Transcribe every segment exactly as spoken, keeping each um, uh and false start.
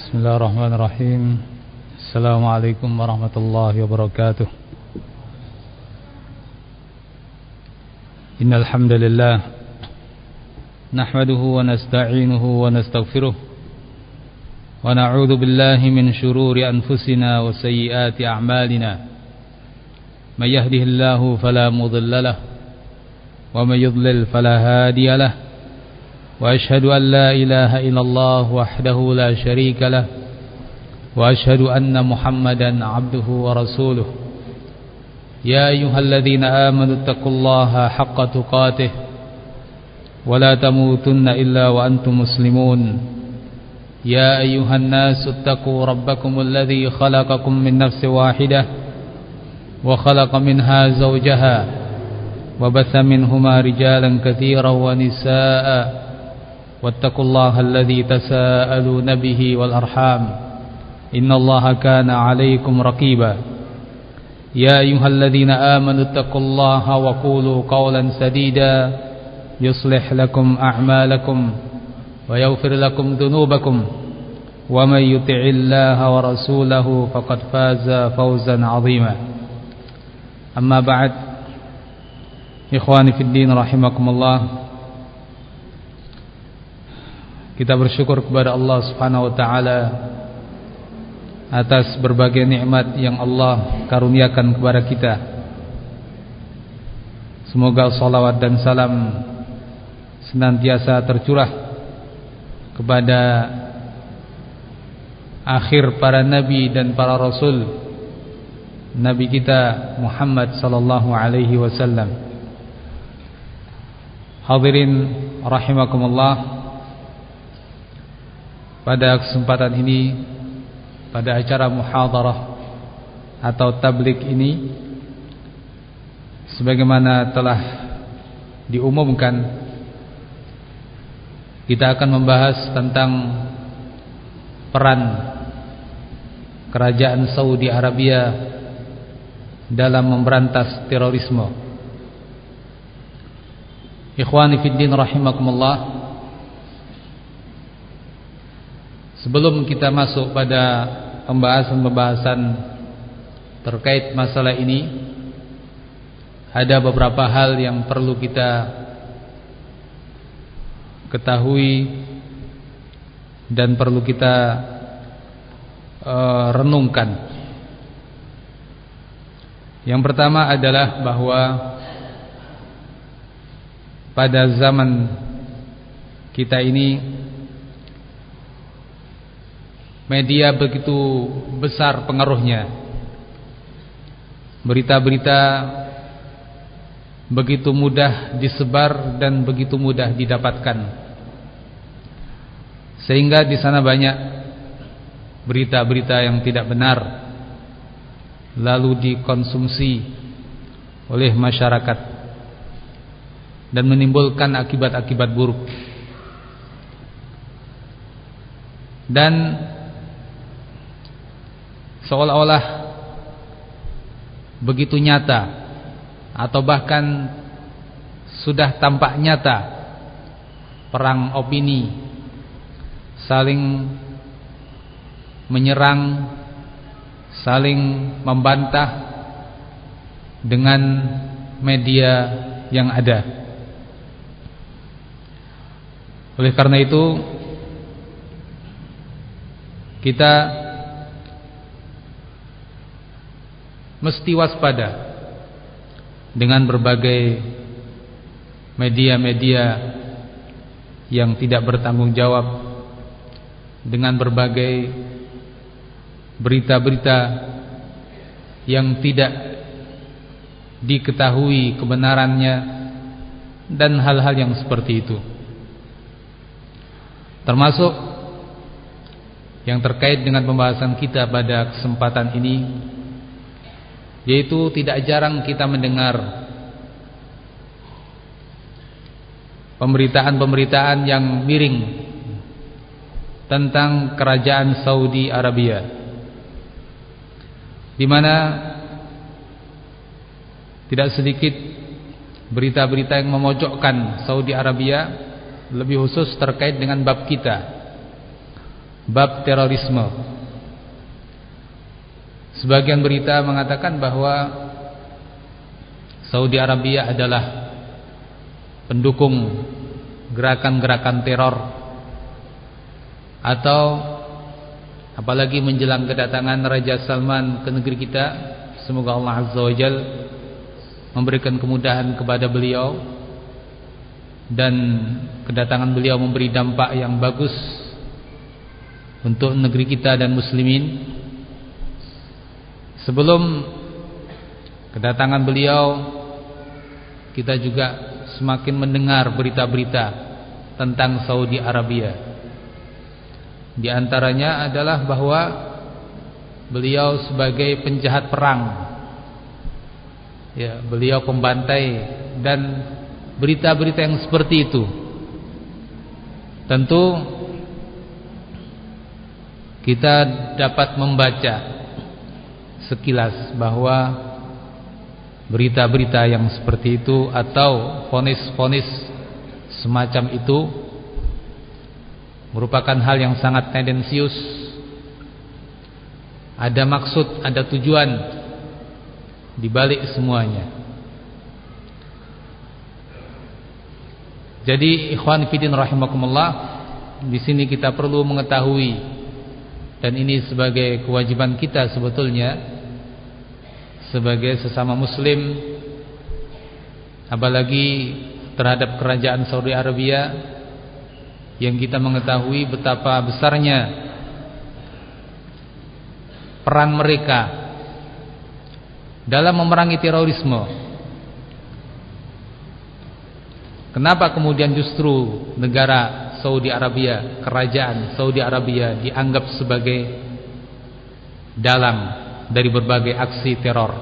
Bismillahirrahmanirrahim. Assalamualaikum warahmatullahi wabarakatuh. Innal hamdalillah nahmaduhu wa nasta'inuhu wa nastaghfiruh wa na'udzu billahi min shururi anfusina wa sayyiati a'malina. May yahdihillahu fala mudilla lahu wa may yudlil fala hadiya lahu. وأشهد أن لا إله إلا الله وحده لا شريك له وأشهد أن محمدا عبده ورسوله يا أيها الذين آمنوا اتقوا الله حق تقاته ولا تموتن إلا وأنتم مسلمون يا أيها الناس اتقوا ربكم الذي خلقكم من نفس واحدة وخلق منها زوجها وبث منهما رجالا كثيرا ونساء واتقوا الله الذي تساءلون به والأرحام إن الله كان عليكم رقيبا يا أيها الذين آمنوا اتقوا الله وقولوا قولا سديدا يصلح لكم أعمالكم ويغفر لكم ذنوبكم ومن يطع الله ورسوله فقد فاز فوزا عظيما أما بعد إخواني في الدين رحمكم الله. Kita bersyukur kepada Allah Subhanahu wa taala atas berbagai nikmat yang Allah karuniakan kepada kita. Semoga salawat dan salam senantiasa tercurah kepada akhir para nabi dan para rasul, nabi kita Muhammad sallallahu alaihi wasallam. Hadirin rahimakumullah. Pada kesempatan ini, pada acara muhadarah atau tabligh ini, sebagaimana telah diumumkan, kita akan membahas tentang peran kerajaan Saudi Arabia dalam memberantas terorisme. Ikhwani fiddin rahimakumullah. Sebelum kita masuk pada pembahasan-pembahasan terkait masalah ini, ada beberapa hal yang perlu kita ketahui dan perlu kita uh, renungkan. Yang pertama adalah bahwa pada zaman kita ini media begitu besar pengaruhnya. Berita-berita begitu mudah disebar dan begitu mudah didapatkan. Sehingga di sana banyak berita-berita yang tidak benar lalu dikonsumsi oleh masyarakat dan menimbulkan akibat-akibat buruk. Dan seolah-olah begitu nyata atau bahkan sudah tampak nyata perang opini, saling menyerang, saling membantah dengan media yang ada. Oleh karena itu kita mesti waspada dengan berbagai media-media yang tidak bertanggung jawab, dengan berbagai berita-berita yang tidak diketahui kebenarannya dan hal-hal yang seperti itu. Termasuk yang terkait dengan pembahasan kita pada kesempatan ini, yaitu tidak jarang kita mendengar pemberitaan-pemberitaan yang miring tentang kerajaan Saudi Arabia, di mana tidak sedikit berita-berita yang memojokkan Saudi Arabia, lebih khusus terkait dengan bab kita, bab terorisme. Sebagian berita mengatakan bahwa Saudi Arabia adalah pendukung gerakan-gerakan teror, atau apalagi menjelang kedatangan Raja Salman ke negeri kita, semoga Allah Azza wa Jal memberikan kemudahan kepada beliau dan kedatangan beliau memberi dampak yang bagus untuk negeri kita dan muslimin. Sebelum kedatangan beliau, kita juga semakin mendengar berita-berita tentang Saudi Arabia. Di antaranya adalah bahwa beliau sebagai penjahat perang, ya, beliau pembantai, dan berita-berita yang seperti itu tentu kita dapat membaca sekilas bahwa berita-berita yang seperti itu atau vonis-vonis semacam itu merupakan hal yang sangat tendensius. Ada maksud, ada tujuan di balik semuanya. Jadi ikhwan fillah rahimakumullah, di sini kita perlu mengetahui, dan ini sebagai kewajiban kita sebetulnya sebagai sesama muslim, apalagi terhadap kerajaan Saudi Arabia, yang kita mengetahui betapa besarnya peran mereka dalam memerangi terorisme. Kenapa kemudian justru negara Saudi Arabia, kerajaan Saudi Arabia dianggap sebagai dalang dari berbagai aksi teror?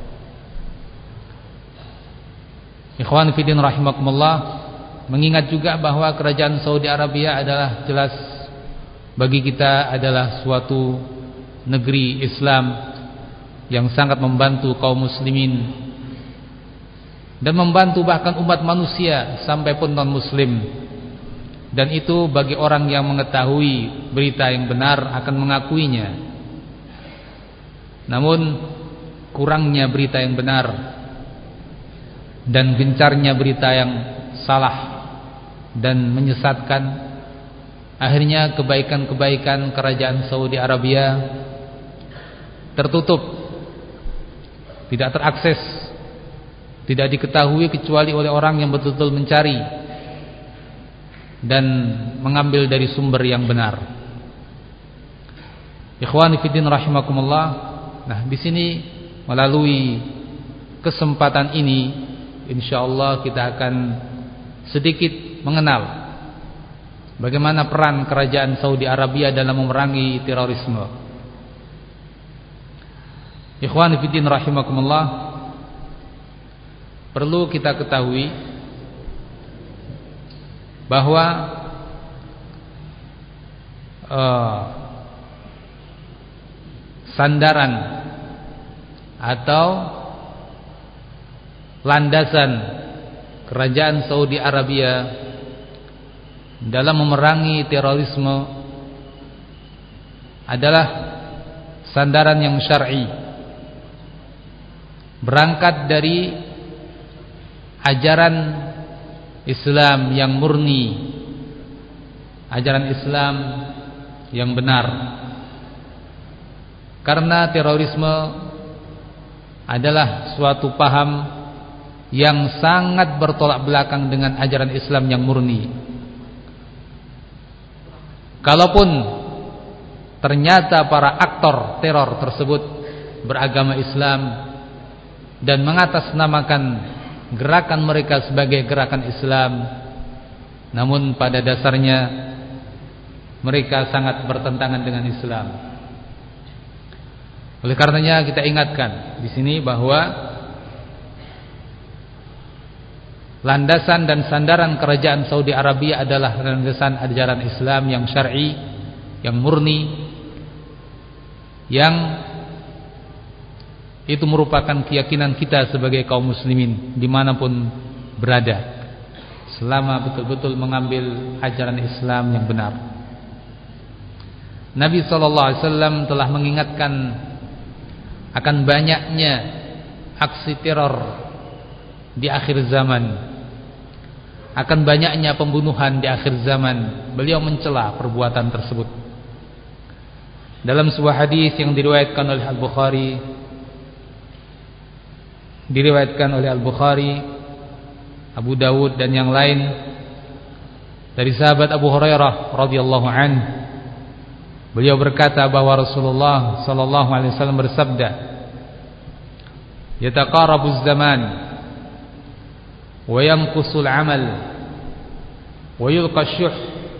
Ikhwan fillah rahimakumullah, mengingat juga bahwa kerajaan Saudi Arabia adalah jelas bagi kita adalah suatu negeri Islam yang sangat membantu kaum muslimin dan membantu bahkan umat manusia sampai pun non muslim, dan itu bagi orang yang mengetahui berita yang benar akan mengakuinya. Namun kurangnya berita yang benar dan gencarnya berita yang salah dan menyesatkan, akhirnya kebaikan-kebaikan kerajaan Saudi Arabia tertutup, tidak terakses, tidak diketahui kecuali oleh orang yang betul-betul mencari dan mengambil dari sumber yang benar. Ikhwani fillah rahimakumullah. Nah, di sini melalui kesempatan ini insyaallah kita akan sedikit mengenal bagaimana peran kerajaan Saudi Arabia dalam memerangi terorisme. Ikhwan fillah rahimakumullah, perlu kita ketahui bahwa uh, sandaran atau landasan kerajaan Saudi Arabia dalam memerangi terorisme adalah sandaran yang syar'i, berangkat dari ajaran Islam yang murni, ajaran Islam yang benar. Karena terorisme adalah suatu paham yang sangat bertolak belakang dengan ajaran Islam yang murni. Kalaupun ternyata para aktor teror tersebut beragama Islam dan mengatasnamakan gerakan mereka sebagai gerakan Islam, namun pada dasarnya mereka sangat bertentangan dengan Islam. Oleh karenanya kita ingatkan di sini bahwa landasan dan sandaran kerajaan Saudi Arabia adalah landasan ajaran Islam yang syar'i, yang murni, yang itu merupakan keyakinan kita sebagai kaum muslimin dimanapun berada, selama betul-betul mengambil ajaran Islam yang benar. Nabi sallallahu alaihi wasallam telah mengingatkan akan banyaknya aksi teror di akhir zaman, akan banyaknya pembunuhan di akhir zaman. Beliau mencela perbuatan tersebut. Dalam sebuah hadis yang diriwayatkan oleh Al-Bukhari, diriwayatkan oleh Al-Bukhari, Abu Dawud dan yang lain, dari sahabat Abu Hurairah radhiyallahu anhu, beliau berkata bahwa Rasulullah sallallahu alaihi wasallam bersabda, "Yataqarabuz zaman wa yanqusul amal wa yulqa syuh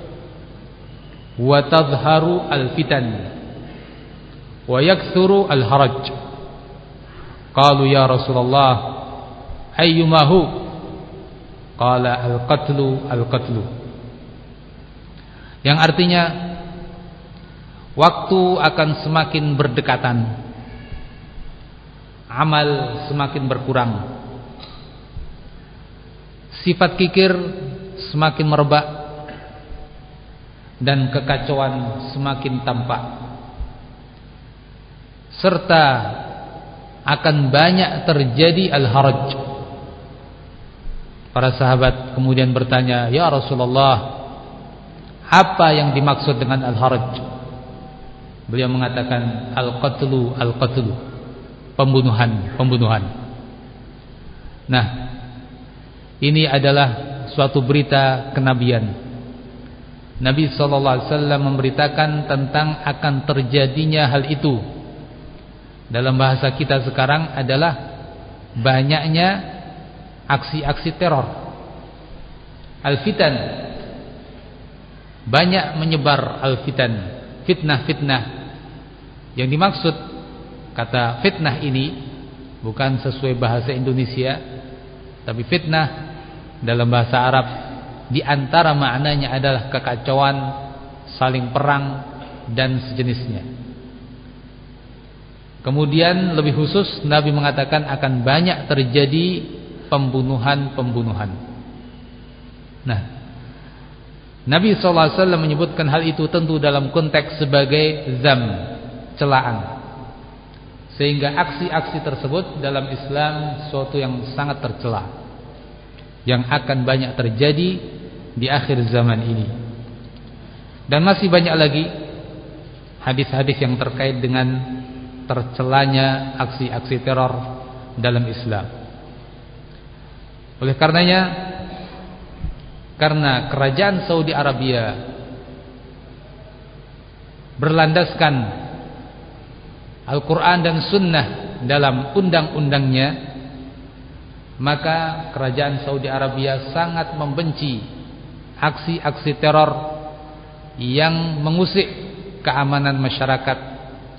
wa tadhharu al-fitan wa yakthuru al-haraj." Qalu ya Rasulullah, ayyuma hu? Qala al-qatlu al-qatlu. Yang artinya, waktu akan semakin berdekatan, amal semakin berkurang, sifat kikir semakin merebak, dan kekacauan semakin tampak, serta akan banyak terjadi al-haraj. Para sahabat kemudian bertanya, "Ya Rasulullah, apa yang dimaksud dengan al-haraj?" Beliau mengatakan, "Al-qatlu al-qatlu." Pembunuhan, pembunuhan. Nah, ini adalah suatu berita kenabian. Nabi sallallahu alaihi wasallam memberitakan tentang akan terjadinya hal itu. Dalam bahasa kita sekarang adalah banyaknya aksi-aksi teror, al-fitan, banyak menyebar al-fitan, fitnah-fitnah. Yang dimaksud kata fitnah ini bukan sesuai bahasa Indonesia, tapi fitnah dalam bahasa Arab di antara maknanya adalah kekacauan, saling perang dan sejenisnya. Kemudian lebih khusus Nabi mengatakan akan banyak terjadi pembunuhan-pembunuhan. Nah, Nabi sallallahu alaihi wasallam menyebutkan hal itu tentu dalam konteks sebagai zam, celaan. Sehingga aksi-aksi tersebut dalam Islam suatu yang sangat tercela, yang akan banyak terjadi di akhir zaman ini. Dan masih banyak lagi hadis-hadis yang terkait dengan tercelanya aksi-aksi teror dalam Islam. Oleh karenanya, karena kerajaan Saudi Arabia berlandaskan Al-Quran dan Sunnah dalam undang-undangnya, maka kerajaan Saudi Arabia sangat membenci aksi-aksi teror yang mengusik keamanan masyarakat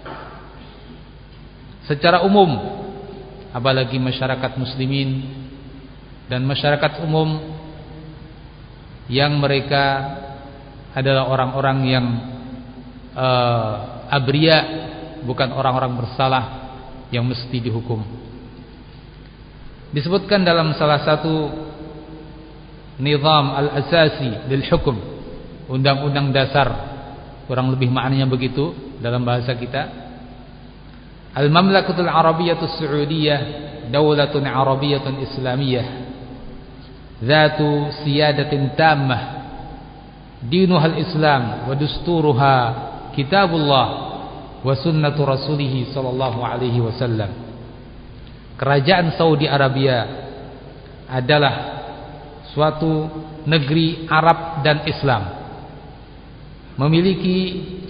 secara umum, apalagi masyarakat muslimin dan masyarakat umum yang mereka adalah orang-orang yang uh, abria, bukan orang-orang bersalah yang mesti dihukum. Disebutkan dalam salah satu nizam al-asasi lil hukum, undang-undang dasar, kurang lebih maknanya begitu dalam bahasa kita. Al-Mamlakatul Arabiyatus Saudiyah daulatun Arabiyatun Islamiyah Zatu siyadatin tammah dinuhal Islam wa dusturuha kitabullah wa sunnatu rasulih sallallahu alaihi wasallam. Kerajaan Saudi Arabia adalah suatu negeri Arab dan Islam, memiliki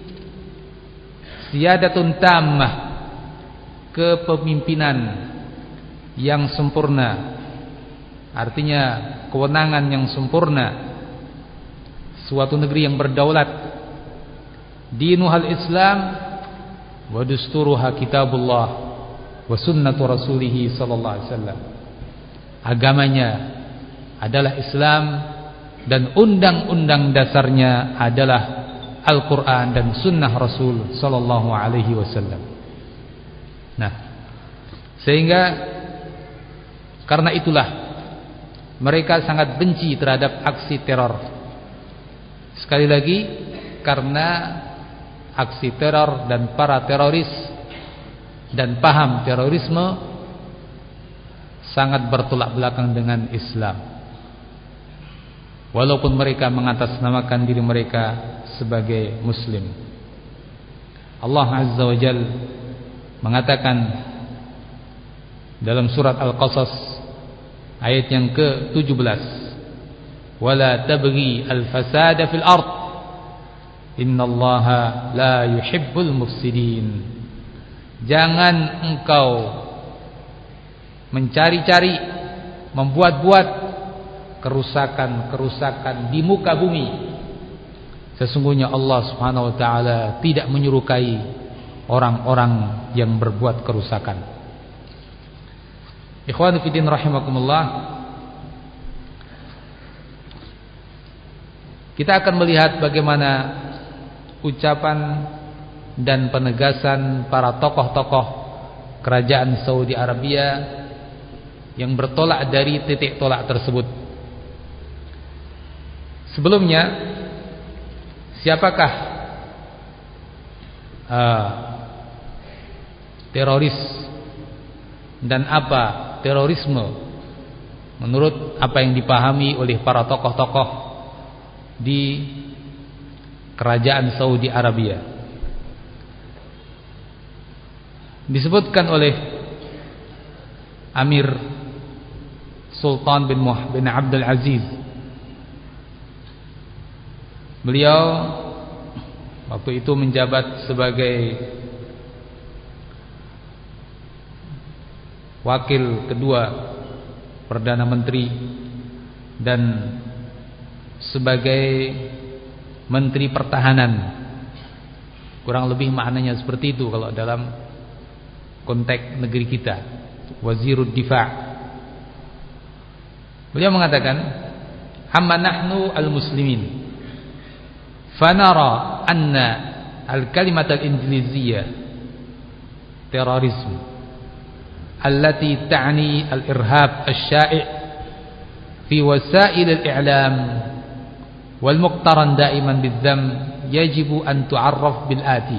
siyadatun tammah, kepemimpinan yang sempurna, artinya kewenangan yang sempurna, suatu negeri yang berdaulat, dinuhal Islam wa dusturuha kitabullah wa sunnatu rasulih sallallahu alaihi wasallam. Agamanya adalah Islam dan undang-undang dasarnya adalah Al-Quran dan sunnah Rasul sallallahu alaihi wasallam. Nah, sehingga karena itulah mereka sangat benci terhadap aksi teror. Sekali lagi, karena aksi teror dan para teroris dan paham terorisme sangat bertolak belakang dengan Islam, walaupun mereka mengatasnamakan diri mereka sebagai Muslim. Allah Azza wa Jalla mengatakan dalam surat Al-Qasas ayat yang ke tujuh belas, wala tabghi al-fasada fil ard innallaha la yuhibbul mufsidin. Jangan engkau mencari-cari, membuat-buat kerusakan-kerusakan di muka bumi. Sesungguhnya Allah Subhanahu wa taala tidak menyukai orang-orang yang berbuat kerusakan. Ikhwan fillah rahimakumullah, kita akan melihat bagaimana ucapan dan penegasan para tokoh-tokoh kerajaan Saudi Arabia yang bertolak dari titik tolak tersebut. Sebelumnya, siapakah uh, teroris dan apa terorisme menurut apa yang dipahami oleh para tokoh-tokoh di kerajaan Saudi Arabia? Disebutkan oleh Amir Sultan bin Muh bin Abdul Aziz, beliau waktu itu menjabat sebagai wakil kedua Perdana Menteri dan sebagai Menteri Pertahanan. Kurang lebih maknanya seperti itu kalau dalam konteks negeri kita, Wazirud Difa'. Beliau mengatakan, amma nahnu al-muslimin fanara anna al-kalimat al-injiliziyah terorisme allati ta'ni al-irhab asy-sya'i' fi wasail al-i'lam wal muqtaran da'iman bidzam yajibu an tu'arraf bil ati.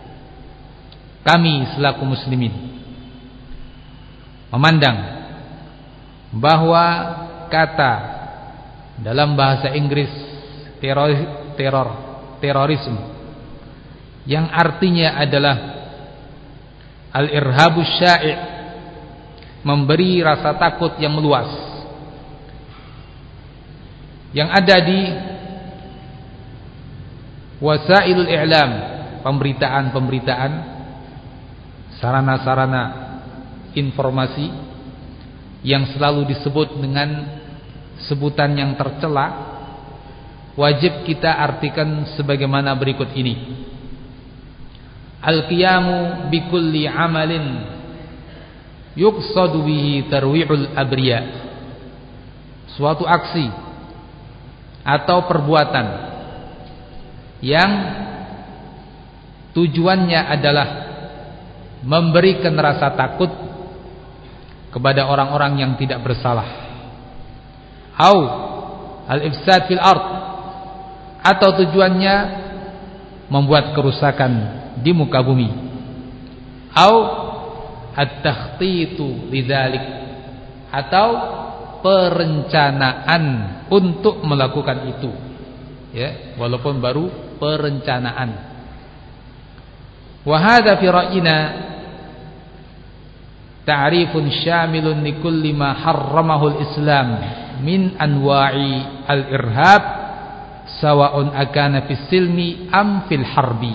Kami selaku muslimin memandang bahwa kata dalam bahasa Inggris teror, teror terorisme yang artinya adalah al-irhabus sya'i', memberi rasa takut yang meluas, yang ada di wasailul i'lam, pemberitaan-pemberitaan, sarana-sarana informasi yang selalu disebut dengan sebutan yang tercela, wajib kita artikan sebagaimana berikut ini. Al-qiyamu bikulli amalin yuqsadu bihi tarwi'ul abriya, suatu aksi atau perbuatan yang tujuannya adalah memberikan rasa takut kepada orang-orang yang tidak bersalah, au al-ifsad fil ard, atau tujuannya membuat kerusakan di muka bumi, au at-takhtitu lidzalik, atau perencanaan untuk melakukan itu, ya, walaupun baru perencanaan. Wa hadza fi ra'yina ta'rifun syamilun li kulli ma harramahu al-Islam min anwa'i al-irhab sawa'un akana fis silmi am fil harbi.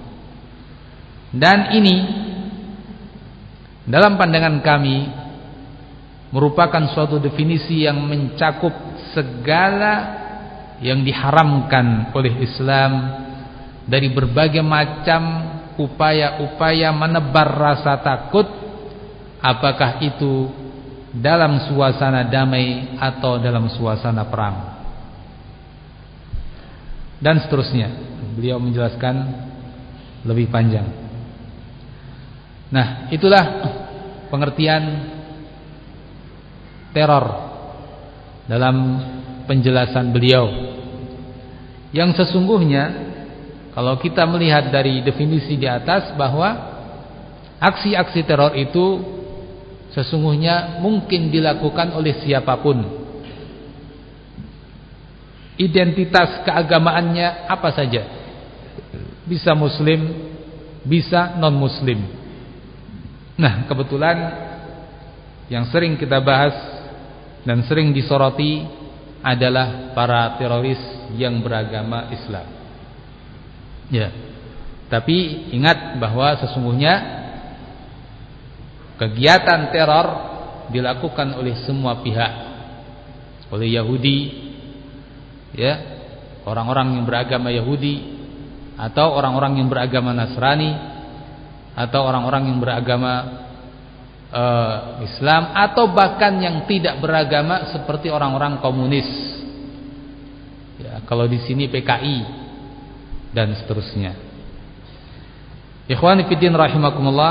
Dan ini dalam pandangan kami merupakan suatu definisi yang mencakup segala yang diharamkan oleh Islam dari berbagai macam upaya-upaya menebar rasa takut, apakah itu dalam suasana damai atau dalam suasana perang, dan seterusnya. Beliau menjelaskan lebih panjang. Nah, itulah pengertian teror dalam penjelasan beliau, yang sesungguhnya kalau kita melihat dari definisi di atas bahwa aksi-aksi teror itu sesungguhnya mungkin dilakukan oleh siapapun. Identitas keagamaannya apa saja. Bisa muslim, bisa non muslim. Nah, kebetulan yang sering kita bahas dan sering disoroti adalah para teroris yang beragama Islam. Ya. Tapi ingat bahwa sesungguhnya kegiatan teror dilakukan oleh semua pihak. Oleh Yahudi, ya, orang-orang yang beragama Yahudi, atau orang-orang yang beragama Nasrani, atau orang-orang yang beragama uh, Islam, atau bahkan yang tidak beragama seperti orang-orang komunis. Ya, kalau di sini P K I dan seterusnya. Ikhwani fiddin rahimakumullah,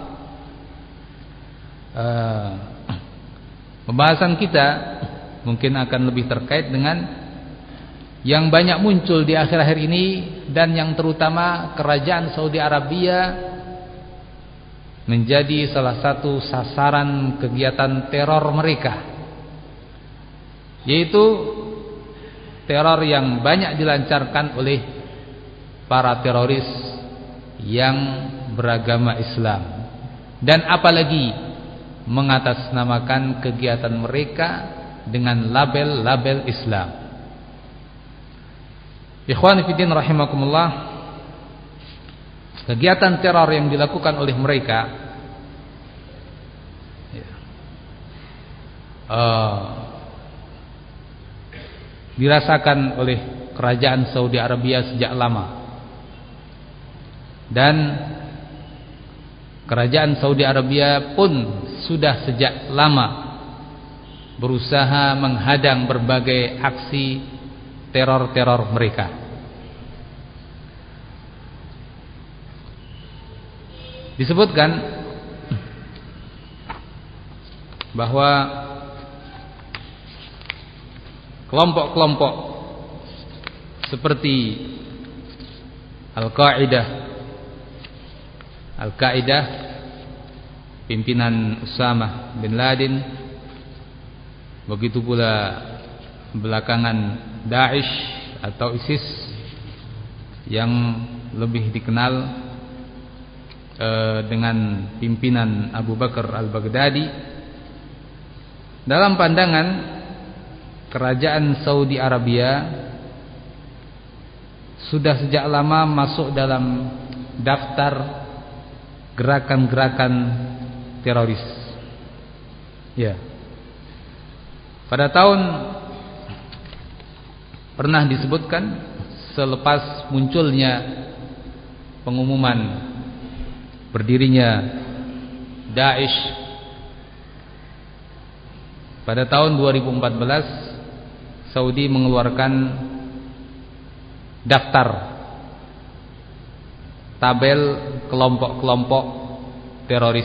uh, pembahasan kita mungkin akan lebih terkait dengan yang banyak muncul di akhir-akhir ini, dan yang terutama kerajaan Saudi Arabia menjadi salah satu sasaran kegiatan teror mereka, yaitu teror yang banyak dilancarkan oleh para teroris yang beragama Islam, dan apalagi mengatasnamakan kegiatan mereka dengan label-label Islam. Ikhwani fiddin rahimakumullah, kegiatan teror yang dilakukan oleh mereka ya, uh, dirasakan oleh kerajaan Saudi Arabia sejak lama, dan kerajaan Saudi Arabia pun sudah sejak lama berusaha menghadang berbagai aksi teror-teror mereka. Disebutkan bahwa kelompok-kelompok seperti Al-Qaeda Al-Qaeda pimpinan Usama bin Laden, begitu pula belakangan Daesh atau ISIS yang lebih dikenal eh, dengan pimpinan Abu Bakar al-Baghdadi. Dalam pandangan kerajaan Saudi Arabia sudah sejak lama masuk dalam daftar gerakan-gerakan teroris. Ya. Pada tahun pernah disebutkan selepas munculnya pengumuman berdirinya Daesh pada tahun dua ribu empat belas, Saudi mengeluarkan daftar tabel kelompok-kelompok teroris.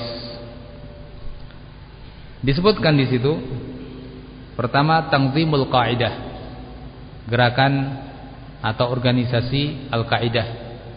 Disebutkan di situ pertama Tanzimul Qa'idah, gerakan atau organisasi Al-Qaeda.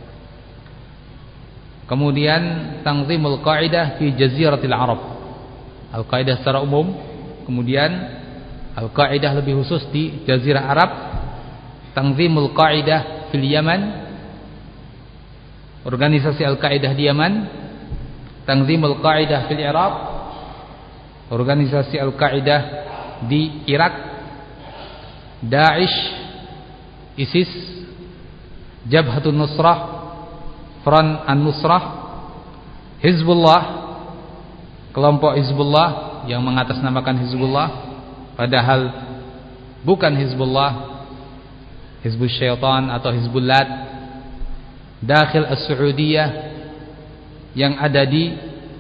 Kemudian Tanzimul Qa'idah fi Jaziratil Arab, Al-Qaeda secara umum. Kemudian Al-Qa'idah lebih khusus di Jazirah Arab. Tanzimul Qa'idah fil Yaman, organisasi Al-Qaeda di Yaman. Tanzimul Qa'idah fil Iraq, organisasi Al-Qaeda di Irak. Daesh, ISIS, Jabhatun Nusrah, Front An-Nusrah, Hizbullah, kelompok Hizbullah yang mengatasnamakan Hizbullah padahal bukan Hizbullah, Hizbul Syaitan atau Hizbullah, Dakhil As-Saudiyah yang ada di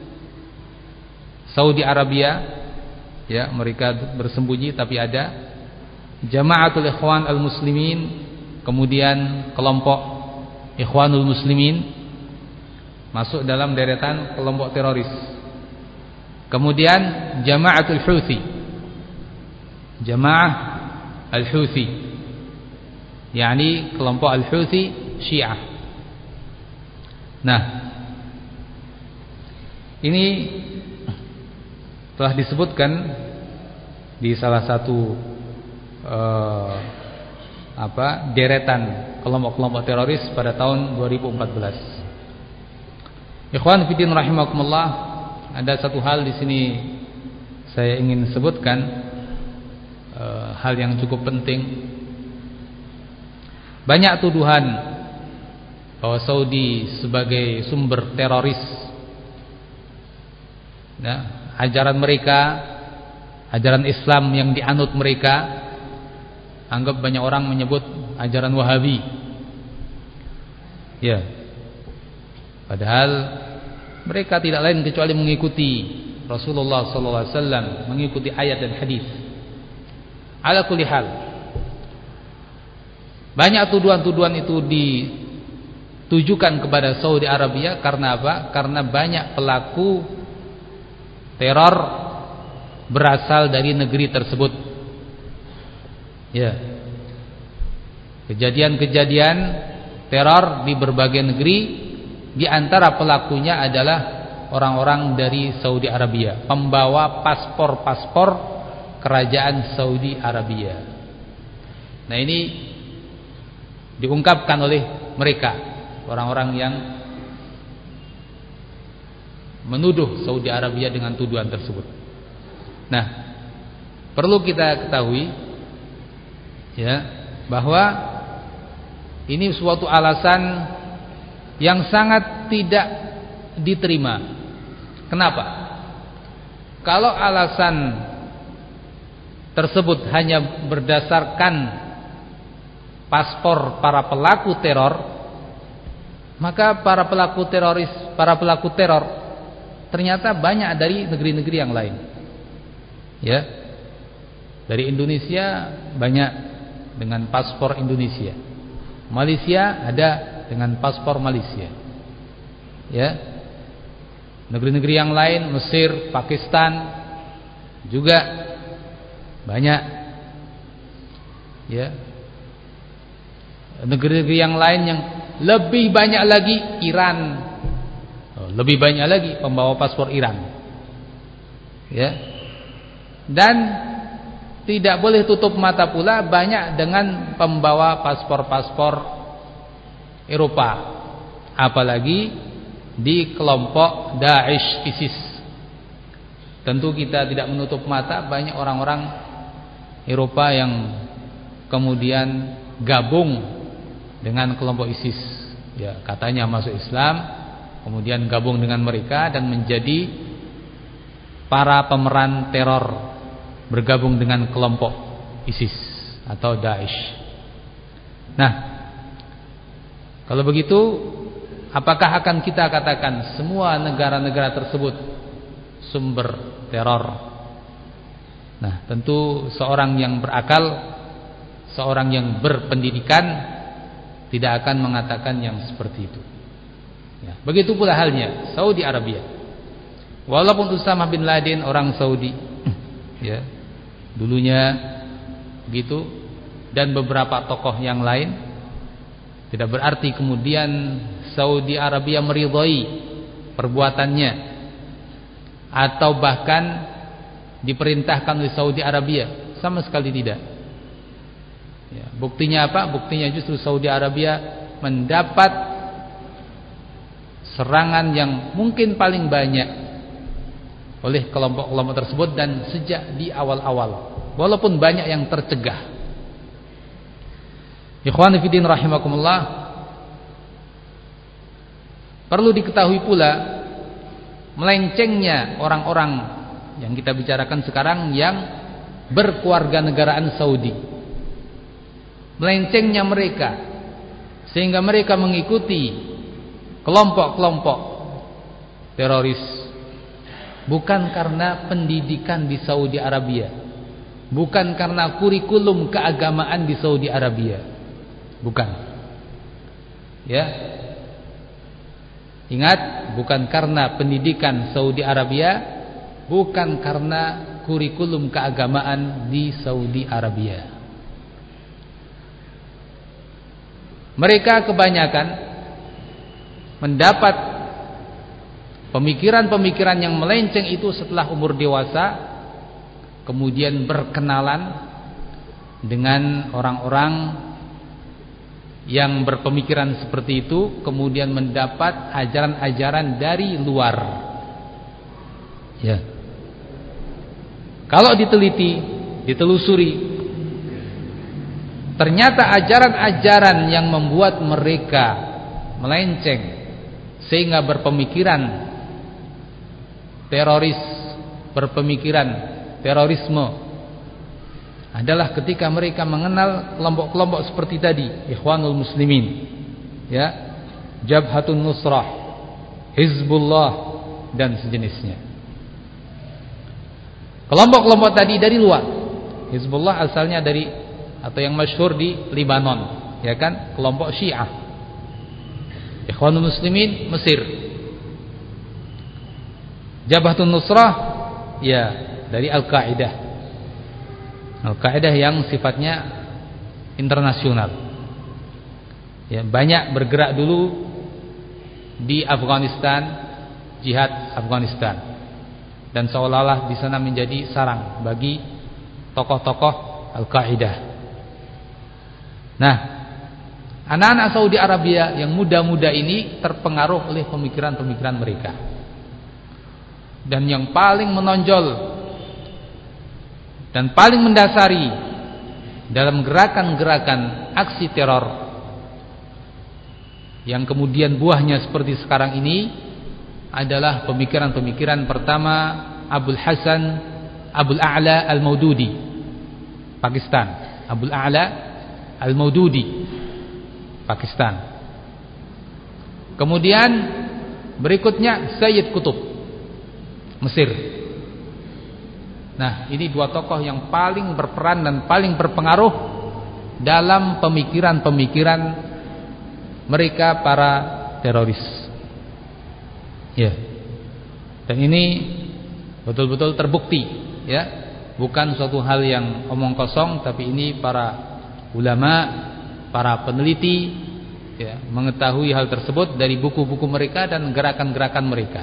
Saudi Arabia, ya, mereka bersembunyi tapi ada. Jama'atul Ikhwan Al-Muslimin, kemudian kelompok Ikhwanul Muslimin masuk dalam deretan kelompok teroris. Kemudian Jama'atul Houthi, Jama'ah Al-Houthi, yakni kelompok Al-Houthi Syiah. Nah, ini telah disebutkan di salah satu eh, apa deretan kelompok-kelompok teroris pada tahun dua ribu empat belas. Ikhwan fillah rahimakumullah, ada satu hal di sini saya ingin sebutkan, eh, hal yang cukup penting. Banyak tuduhan bahwa Saudi sebagai sumber teroris. Nah, ajaran mereka, ajaran Islam yang dianut mereka, anggap banyak orang menyebut ajaran Wahabi. Ya. Padahal mereka tidak lain kecuali mengikuti Rasulullah sallallahu alaihi wasallam, mengikuti ayat dan hadis. Ala kulli hal, banyak tuduhan-tuduhan itu ditujukan kepada Saudi Arabia karena apa? Karena banyak pelaku teror berasal dari negeri tersebut. Ya. Kejadian-kejadian teror di berbagai negeri, di antara pelakunya adalah orang-orang dari Saudi Arabia, pembawa paspor-paspor kerajaan Saudi Arabia. Nah, ini diungkapkan oleh mereka, orang-orang yang menuduh Saudi Arabia dengan tuduhan tersebut. Nah, perlu kita ketahui ya, bahwa ini suatu alasan yang sangat tidak diterima. Kenapa? Kalau alasan tersebut hanya berdasarkan paspor para pelaku teror, maka para pelaku teroris, para pelaku teror ternyata banyak dari negeri-negeri yang lain. Ya. Dari Indonesia banyak dengan paspor Indonesia. Malaysia ada dengan paspor Malaysia. Ya. Negeri-negeri yang lain, Mesir, Pakistan juga banyak. Ya. Negeri-negeri yang lain yang lebih banyak lagi, Iran. Oh, lebih banyak lagi pembawa paspor Iran. Ya. Dan tidak boleh tutup mata pula banyak dengan pembawa paspor-paspor Eropa, apalagi di kelompok Daesh ISIS. Tentu kita tidak menutup mata banyak orang-orang Eropa yang kemudian gabung dengan kelompok ISIS. Ya, katanya masuk Islam, kemudian gabung dengan mereka dan menjadi para pemeran teror, bergabung dengan kelompok ISIS atau Daesh. Nah, kalau begitu, apakah akan kita katakan semua negara-negara tersebut sumber teror? Nah, tentu seorang yang berakal, seorang yang berpendidikan tidak akan mengatakan yang seperti itu. Ya, begitu pula halnya Saudi Arabia. Walaupun Usama bin Laden orang Saudi, ya, dulunya begitu, dan beberapa tokoh yang lain, tidak berarti kemudian Saudi Arabia meridhai perbuatannya atau bahkan diperintahkan oleh Saudi Arabia, sama sekali tidak. Ya, buktinya apa? Buktinya justru Saudi Arabia mendapat serangan yang mungkin paling banyak oleh kelompok-kelompok tersebut, dan sejak di awal-awal, walaupun banyak yang tercegah. Ikhwan fillah rahimakumullah, perlu diketahui pula melencengnya orang-orang yang kita bicarakan sekarang yang berkewarganegaraan Saudi. Melencengnya mereka sehingga mereka mengikuti kelompok-kelompok teroris bukan karena pendidikan di Saudi Arabia, bukan karena kurikulum keagamaan di Saudi Arabia, bukan. Ya, ingat, bukan karena pendidikan Saudi Arabia, bukan karena kurikulum keagamaan di Saudi Arabia. Mereka kebanyakan mendapat pemikiran-pemikiran yang melenceng itu setelah umur dewasa, kemudian berkenalan dengan orang-orang yang berpemikiran seperti itu, kemudian mendapat ajaran-ajaran dari luar. Ya. Kalau diteliti, ditelusuri, ternyata ajaran-ajaran yang membuat mereka melenceng sehingga berpemikiran teroris, berpemikiran terorisme adalah ketika mereka mengenal kelompok-kelompok seperti tadi, Ikhwanul Muslimin, ya, Jabhatun Nusrah, Hizbullah dan sejenisnya. Kelompok-kelompok tadi dari luar. Hizbullah asalnya dari atau yang masyhur di Libanon, ya kan, kelompok Syiah. Ikhwanul Muslimin Mesir. Jabhatun Nusrah ya dari Al-Qaeda. Al-Qaeda yang sifatnya internasional. Ya, banyak bergerak dulu di Afghanistan, jihad Afghanistan. Dan seolah-olah di sana menjadi sarang bagi tokoh-tokoh Al-Qaeda. Nah, anak-anak Saudi Arabia yang muda-muda ini terpengaruh oleh pemikiran-pemikiran mereka. Dan yang paling menonjol dan paling mendasari dalam gerakan-gerakan aksi teror yang kemudian buahnya seperti sekarang ini adalah pemikiran-pemikiran pertama Abul Hasan Abul A'la Al-Maududi, Pakistan. Abul A'la Al-Maududi, Pakistan. Kemudian berikutnya Sayyid Qutb, Mesir. Nah, ini dua tokoh yang paling berperan dan paling berpengaruh dalam pemikiran-pemikiran mereka para teroris. Ya. Dan ini betul-betul terbukti, ya. Bukan suatu hal yang omong kosong, tapi ini para ulama, para peneliti, ya, mengetahui hal tersebut dari buku-buku mereka dan gerakan-gerakan mereka.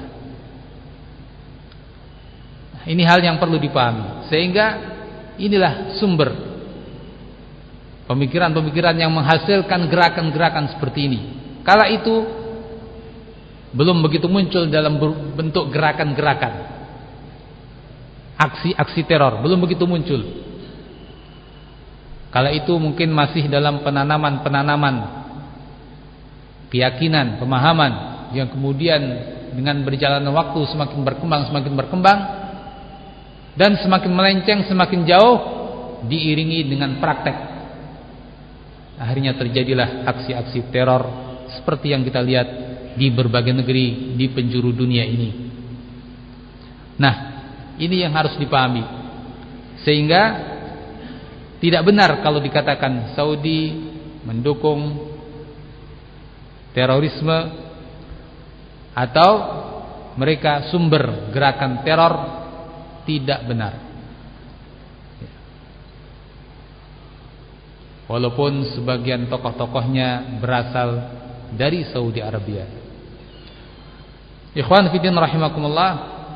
Ini hal yang perlu dipahami. Sehingga inilah sumber pemikiran-pemikiran yang menghasilkan gerakan-gerakan seperti ini. Kala itu belum begitu muncul dalam bentuk gerakan-gerakan, aksi-aksi teror belum begitu muncul. Kala itu mungkin masih dalam penanaman-penanaman keyakinan, pemahaman yang kemudian dengan berjalannya waktu semakin berkembang, semakin berkembang dan semakin melenceng, semakin jauh, diiringi dengan praktek. Akhirnya terjadilah aksi-aksi teror seperti yang kita lihat di berbagai negeri di penjuru dunia ini. Nah, ini yang harus dipahami. Sehingga tidak benar kalau dikatakan Saudi mendukung terorisme atau mereka sumber gerakan teror. Tidak benar. Walaupun sebagian tokoh-tokohnya berasal dari Saudi Arabia. Ikhwan fillah rahimakumullah,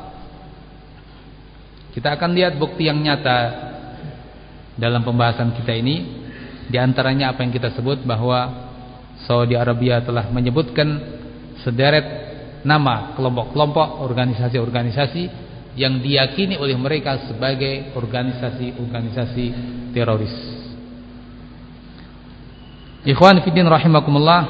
kita akan lihat bukti yang nyata dalam pembahasan kita ini. Di antaranya apa yang kita sebut bahwa Saudi Arabia telah menyebutkan sederet nama kelompok-kelompok, organisasi-organisasi yang diyakini oleh mereka sebagai organisasi-organisasi teroris. Ikhwan fillah rahimakumullah,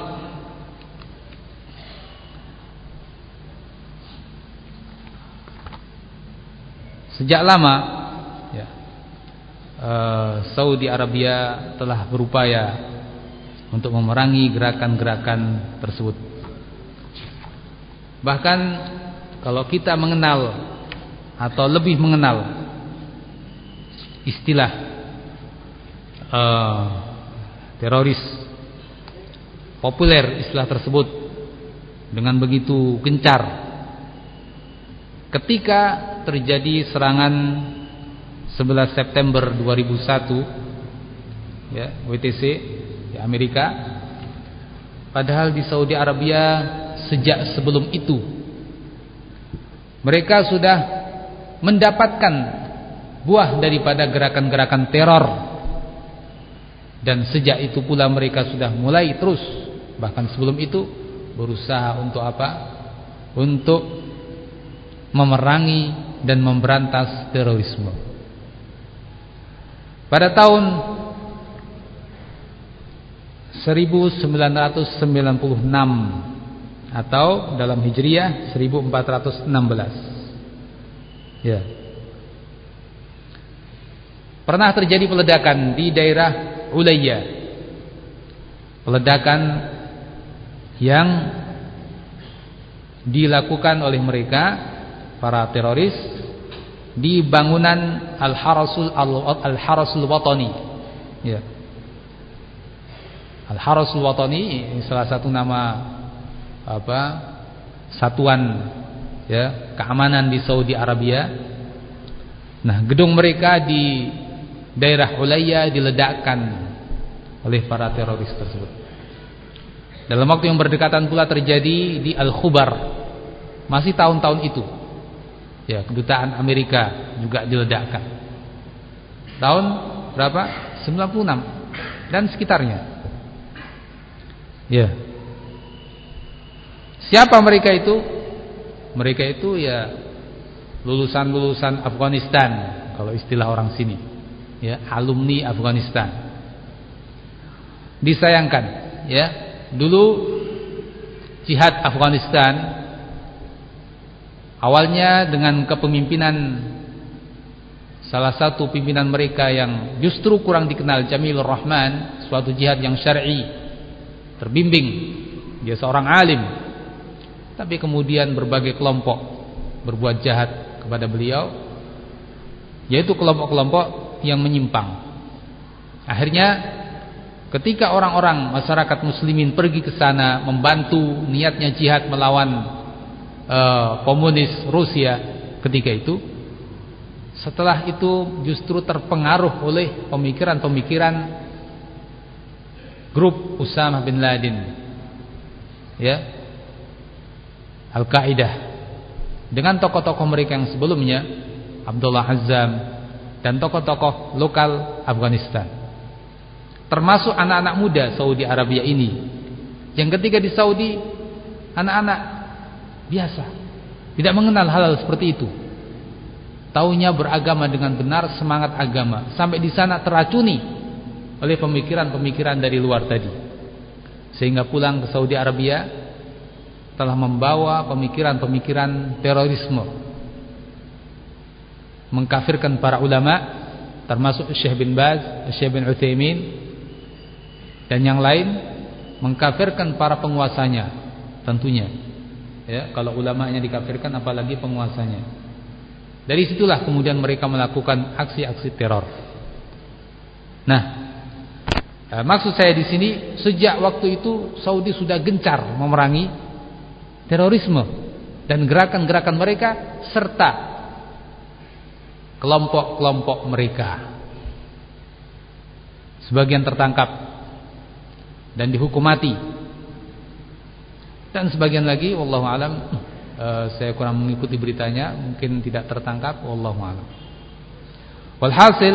sejak lama ya, uh, Saudi Arabia telah berupaya untuk memerangi gerakan-gerakan tersebut. Bahkan kalau kita mengenal atau lebih mengenal istilah uh, teroris, populer istilah tersebut dengan begitu gencar ketika terjadi serangan sebelas September dua ribu satu, ya, W T C di Amerika. Padahal di Saudi Arabia sejak sebelum itu mereka sudah mendapatkan buah daripada gerakan-gerakan teror, dan sejak itu pula mereka sudah mulai terus, bahkan sebelum itu, berusaha untuk apa? Untuk memerangi dan memberantas terorisme. Pada tahun seribu sembilan ratus sembilan puluh enam atau dalam Hijriah seribu empat ratus enam belas, ya, pernah terjadi peledakan di daerah Ulayya. Peledakan yang dilakukan oleh mereka para teroris di bangunan Al-Harasul Al-Harasul Watani, ya. Al-Harasul Watani salah satu nama apa satuan, ya, keamanan di Saudi Arabia. Nah, gedung mereka di daerah Ulayya diledakkan oleh para teroris tersebut. Dalam waktu yang berdekatan pula terjadi di Al-Khubar, masih tahun-tahun itu, ya, kedutaan Amerika juga diledakkan. Tahun berapa? sembilan puluh enam dan sekitarnya. Ya. Siapa mereka itu? Mereka itu ya lulusan-lulusan Afghanistan, kalau istilah orang sini, ya, alumni Afghanistan. Disayangkan, ya, dulu jihad Afghanistan awalnya dengan kepemimpinan salah satu pimpinan mereka yang justru kurang dikenal, Jamilur Rahman, suatu jihad yang syar'i, terbimbing, dia seorang alim. Tapi kemudian berbagai kelompok berbuat jahat kepada beliau, yaitu kelompok-kelompok yang menyimpang. Akhirnya ketika orang-orang masyarakat muslimin pergi ke sana membantu niatnya jihad melawan uh, komunis Rusia ketika itu, setelah itu justru terpengaruh oleh pemikiran-pemikiran grup Usamah bin Laden, ya, Al-Qaeda, dengan tokoh-tokoh mereka yang sebelumnya, Abdullah Azzam, dan tokoh-tokoh lokal Afghanistan, termasuk anak-anak muda Saudi Arabia ini, yang ketika di Saudi anak-anak biasa, tidak mengenal hal-hal seperti itu, taunya beragama dengan benar, semangat agama, sampai di sana teracuni oleh pemikiran-pemikiran dari luar tadi, sehingga pulang ke Saudi Arabia telah membawa pemikiran-pemikiran terorisme, mengkafirkan para ulama, termasuk Syekh bin Baz, Syekh bin Utsaimin, dan yang lain, mengkafirkan para penguasanya, tentunya, ya, kalau ulamanya dikafirkan apalagi penguasanya. Dari situlah kemudian mereka melakukan aksi-aksi teror. Nah, eh, maksud saya di sini, sejak waktu itu Saudi sudah gencar memerangi terorisme dan gerakan-gerakan mereka serta kelompok-kelompok mereka. Sebagian tertangkap dan dihukum mati, dan sebagian lagi wallahu alam, uh, saya kurang mengikuti beritanya, mungkin tidak tertangkap, wallahu alam. Walhasil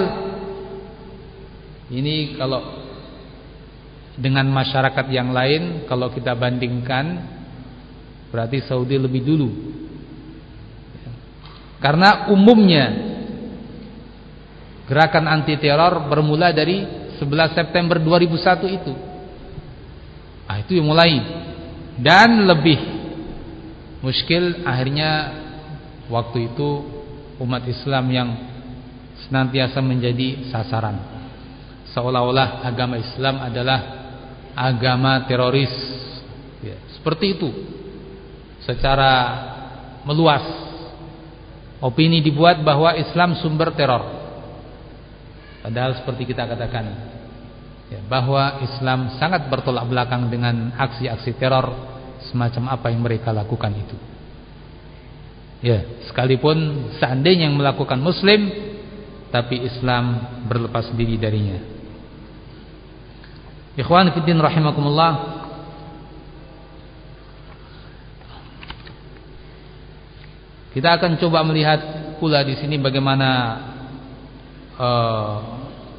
ini kalau dengan masyarakat yang lain, kalau kita bandingkan, berarti Saudi lebih dulu, karena umumnya gerakan anti teror bermula dari sebelas September dua ribu satu itu. Ah, itu yang mulai, dan lebih muskil akhirnya waktu itu umat Islam yang senantiasa menjadi sasaran, seolah-olah agama Islam adalah agama teroris, ya, seperti itu. Secara meluas opini dibuat bahwa Islam sumber teror, padahal seperti kita katakan, ya, bahwa Islam sangat bertolak belakang dengan aksi-aksi teror semacam apa yang mereka lakukan itu, ya, sekalipun seandainya yang melakukan Muslim, tapi Islam berlepas diri darinya. Ikhwan fillah rahimakumullah, Kita akan coba melihat pula di sini bagaimana uh,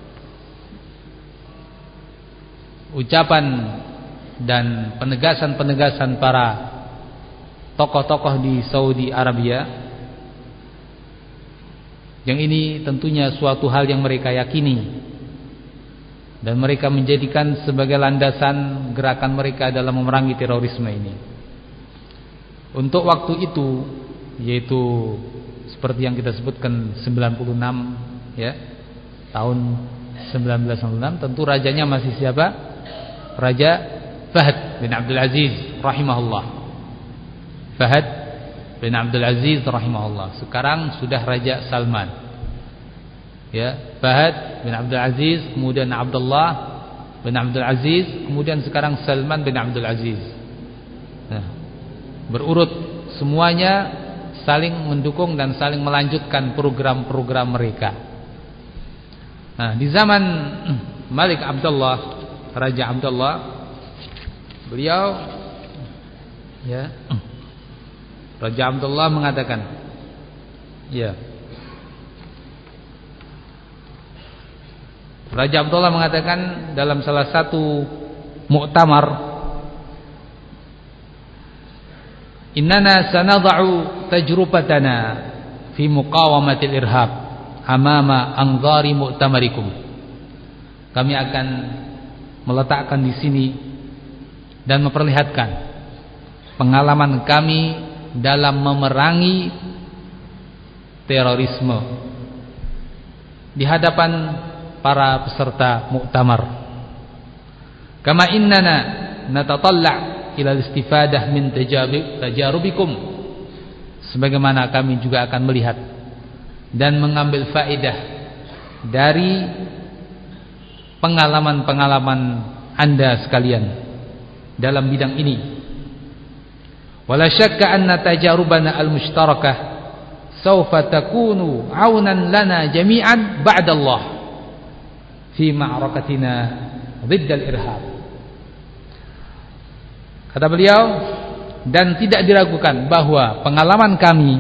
ucapan dan penegasan-penegasan para tokoh-tokoh di Saudi Arabia, yang ini tentunya suatu hal yang mereka yakini dan mereka menjadikan sebagai landasan gerakan mereka dalam memerangi terorisme ini. Untuk waktu itu, yaitu seperti yang kita sebutkan sembilan puluh enam, ya, tahun sembilan belas sembilan puluh enam, tentu rajanya masih siapa? Raja Fahd bin Abdul Aziz rahimahullah. Fahd bin Abdul Aziz rahimahullah. Sekarang sudah Raja Salman. Ya, Fahd bin Abdul Aziz, kemudian Abdullah bin Abdul Aziz, kemudian sekarang Salman bin Abdul Aziz. Nah, berurut semuanya saling mendukung dan saling melanjutkan program-program mereka. Nah, di zaman Malik Abdullah, Raja Abdullah, beliau, ya, Raja Abdullah mengatakan, ya, Raja Abdullah mengatakan dalam salah satu muktamar, innana sanad'u tajrubatana fi muqawamatil irhab amama anzari mu'tamarikum. Kami akan meletakkan di sini dan memperlihatkan pengalaman kami dalam memerangi terorisme di hadapan para peserta muktamar. Kama innana natatalla' ila istifadah min tajarubikum, sebagaimana kami juga akan melihat dan mengambil faedah dari pengalaman-pengalaman Anda sekalian dalam bidang ini. Wala syakka anna tajarubana al-mushtarakah sawfa takunu 'aunan lana jami'an ba'da Allah fi ma'rakatina ضد al-irhab. Kata beliau, dan tidak diragukan bahwa pengalaman kami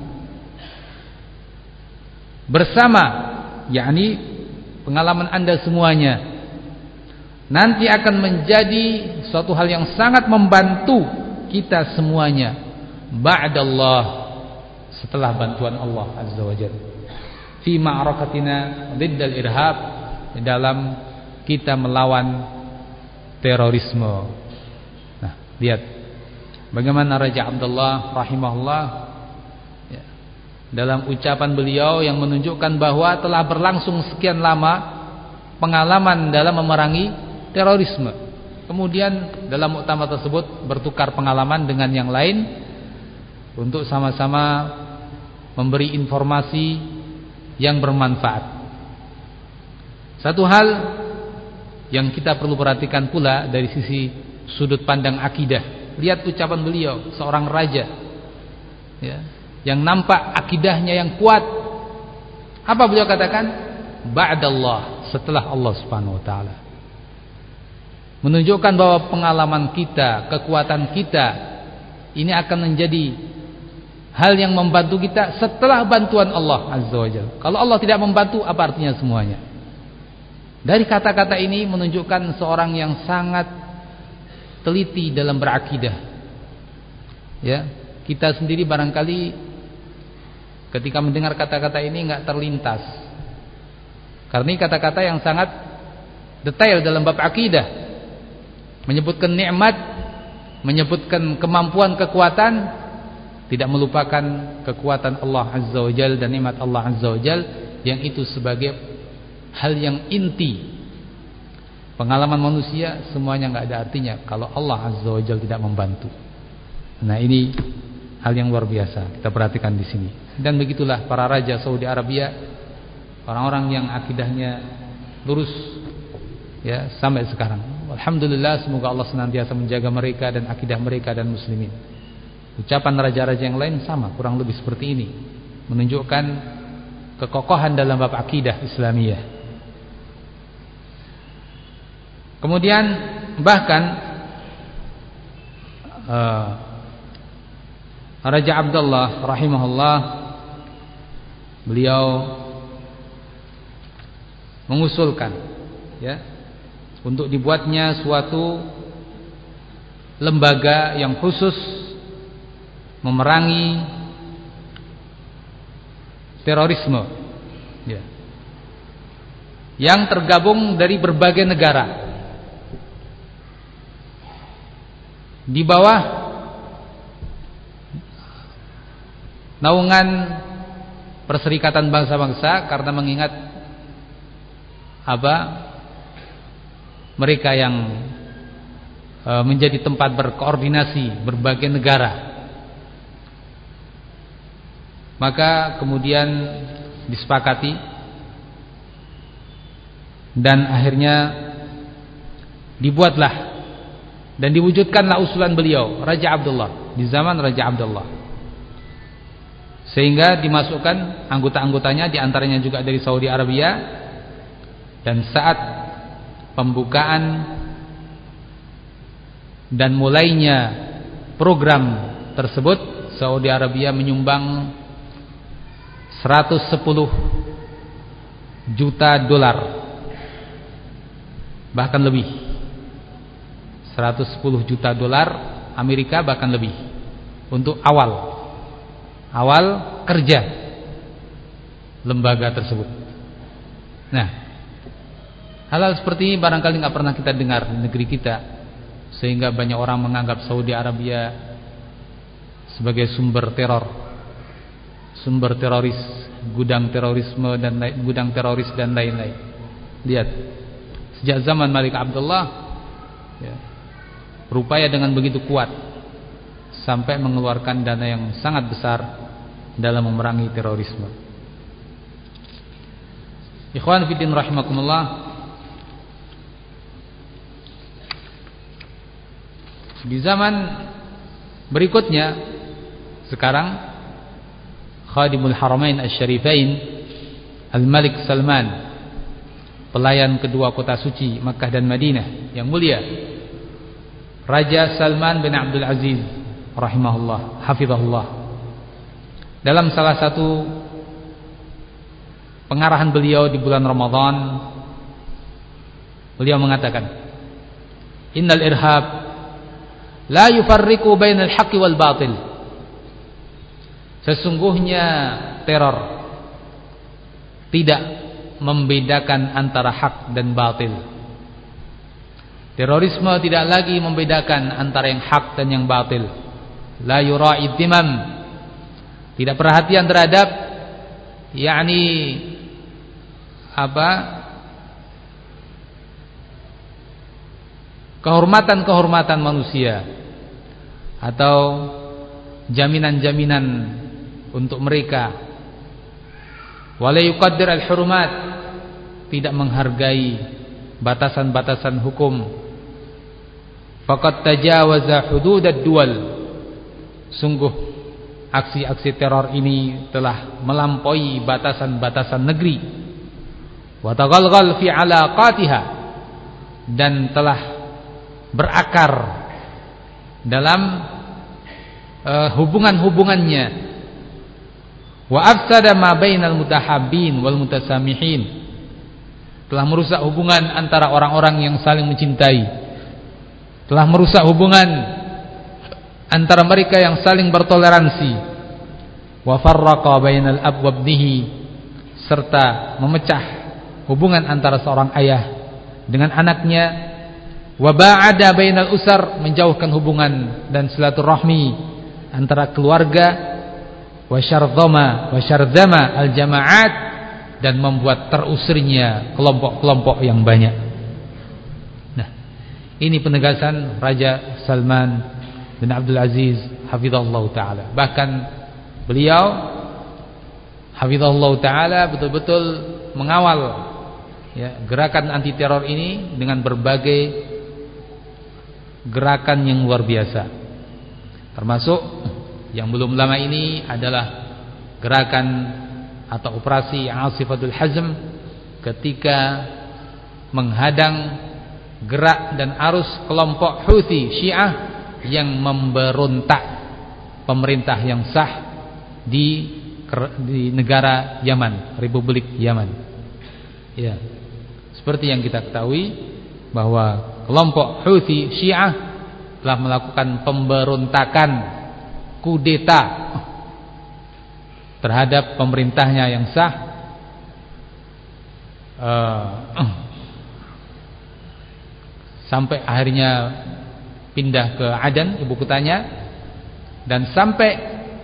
bersama, yakni pengalaman Anda semuanya, nanti akan menjadi suatu hal yang sangat membantu kita semuanya ba'dallah, setelah bantuan Allah azza wajalla, fi ma'rakatina ضد al-irhab, dalam kita melawan terorisme. Nah, lihat bagaimana Raja Abdullah rahimahullah, ya, dalam ucapan beliau yang menunjukkan bahwa telah berlangsung sekian lama pengalaman dalam memerangi terorisme. Kemudian dalam muktamar tersebut bertukar pengalaman dengan yang lain untuk sama-sama memberi informasi yang bermanfaat. Satu hal yang kita perlu perhatikan pula dari sisi sudut pandang akidah. Lihat ucapan beliau, seorang raja, ya, yang nampak akidahnya yang kuat. Apa beliau katakan? Ba'dallah, setelah Allah subhanahu wa ta'ala. Menunjukkan bahwa pengalaman kita, kekuatan kita, ini akan menjadi hal yang membantu kita setelah bantuan Allah azza wa jalla. Kalau Allah tidak membantu, apa artinya semuanya? Dari kata-kata ini menunjukkan seorang yang sangat teliti dalam berakidah. Ya, kita sendiri barangkali ketika mendengar kata-kata ini enggak terlintas. Karena ini kata-kata yang sangat detail dalam bab akidah. Menyebutkan nikmat, menyebutkan kemampuan, kekuatan, tidak melupakan kekuatan Allah azza wa jalla dan nikmat Allah azza wa jalla, yang itu sebagai hal yang inti. Pengalaman manusia semuanya enggak ada artinya kalau Allah azza wa jalla tidak membantu. Nah, ini hal yang luar biasa kita perhatikan di sini. Dan begitulah para raja Saudi Arabia, orang-orang yang akidahnya lurus, ya, sampai sekarang. Alhamdulillah, semoga Allah senantiasa menjaga mereka dan akidah mereka dan muslimin. Ucapan raja-raja yang lain sama, kurang lebih seperti ini, menunjukkan kekokohan dalam bab akidah Islamiyah. Kemudian bahkan uh, Raja Abdullah rahimahullah, beliau mengusulkan ya untuk dibuatnya suatu lembaga yang khusus memerangi terorisme ya, yang tergabung dari berbagai negara di bawah naungan Perserikatan Bangsa-Bangsa, karena mengingat apa mereka yang e, menjadi tempat berkoordinasi berbagai negara. Maka kemudian disepakati dan akhirnya dibuatlah dan diwujudkanlah usulan beliau Raja Abdullah di zaman Raja Abdullah, sehingga dimasukkan anggota-anggotanya, diantaranya juga dari Saudi Arabia. Dan saat pembukaan dan mulainya program tersebut, Saudi Arabia menyumbang seratus sepuluh juta dolar, bahkan lebih, seratus sepuluh juta dolar Amerika bahkan lebih, untuk awal awal kerja lembaga tersebut. Nah, hal-hal seperti ini barangkali nggak pernah kita dengar di negeri kita, sehingga banyak orang menganggap Saudi Arabia sebagai sumber teror, sumber teroris, gudang terorisme dan gudang teroris dan lain-lain. Lihat, sejak zaman Malik Abdullah ya, berupaya dengan begitu kuat sampai mengeluarkan dana yang sangat besar dalam memerangi terorisme. Ikhwan fillah rahimakumullah, di zaman berikutnya sekarang Khadimul Haramain Asy-Syarifain Al-Malik Salman, pelayan kedua kota suci Makkah dan Madinah yang mulia, Raja Salman bin Abdul Aziz rahimahullah, hafizahullah, dalam salah satu pengarahan beliau di bulan Ramadan, beliau mengatakan, innal irhab la yufarriqu bainal haqqi wal batil. Sesungguhnya teror tidak membedakan antara hak dan batil. Terorisme tidak lagi membedakan antara yang hak dan yang batil. La yura'i dhimam, tidak perhatian terhadap yakni apa kehormatan-kehormatan manusia atau jaminan-jaminan untuk mereka. Wala yuqaddir al-hurumat, tidak menghargai batasan-batasan hukum. Faqad tajawaza hudud ad-duwal, sungguh aksi-aksi teror ini telah melampaui batasan-batasan negeri. Wa taghalghal fi alaqatiha, dan telah berakar dalam uh, hubungan-hubungannya. Wa afsada ma bainal mutahabbin wal mutasamihin, telah merusak hubungan antara orang-orang yang saling mencintai, telah merusak hubungan antara mereka yang saling bertoleransi. Wa farraqa bainal ab wa ibnihi, serta memecah hubungan antara seorang ayah dengan anaknya. Wa ba'ada bainal usar, menjauhkan hubungan dan silaturahmi antara keluarga. Wa syardama wa syardama al jamaat, dan membuat terusirnya kelompok-kelompok yang banyak. Nah, ini penegasan Raja Salman bin Abdul Aziz hafizallahu taala. Bahkan beliau hafizallahu taala betul-betul mengawal ya gerakan anti teror ini dengan berbagai gerakan yang luar biasa. Termasuk yang belum lama ini adalah gerakan atau operasi Asifatul Hazm, ketika menghadang gerak dan arus kelompok Houthi Syiah yang memberontak pemerintah yang sah di di negara Yaman, Republik Yaman. Ya. Seperti yang kita ketahui bahwa kelompok Houthi Syiah telah melakukan pemberontakan, kudeta terhadap pemerintahnya yang sah, uh, sampai akhirnya pindah ke Adan, ibu kotanya, dan sampai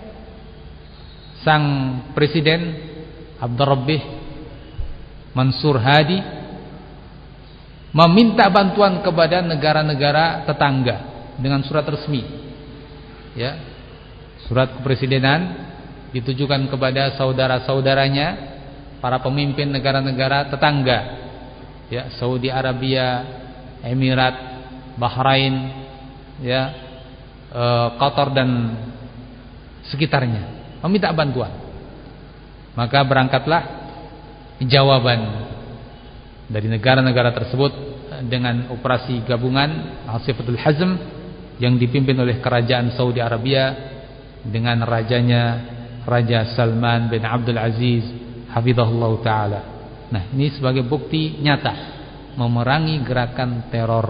sang presiden Abdurrabbih Mansur Hadi meminta bantuan kepada negara-negara tetangga dengan surat resmi, ya, surat kepresidenan ditujukan kepada saudara-saudaranya, para pemimpin negara-negara tetangga, ya, Saudi Arabia, Emirat, Bahrain, ya, e, Qatar dan sekitarnya, meminta bantuan. Maka berangkatlah jawaban dari negara-negara tersebut dengan operasi gabungan Asifatul Hazm yang dipimpin oleh kerajaan Saudi Arabia dengan rajanya Raja Salman bin Abdul Aziz hafizahullah taala. Nah, ini sebagai bukti nyata memerangi gerakan teror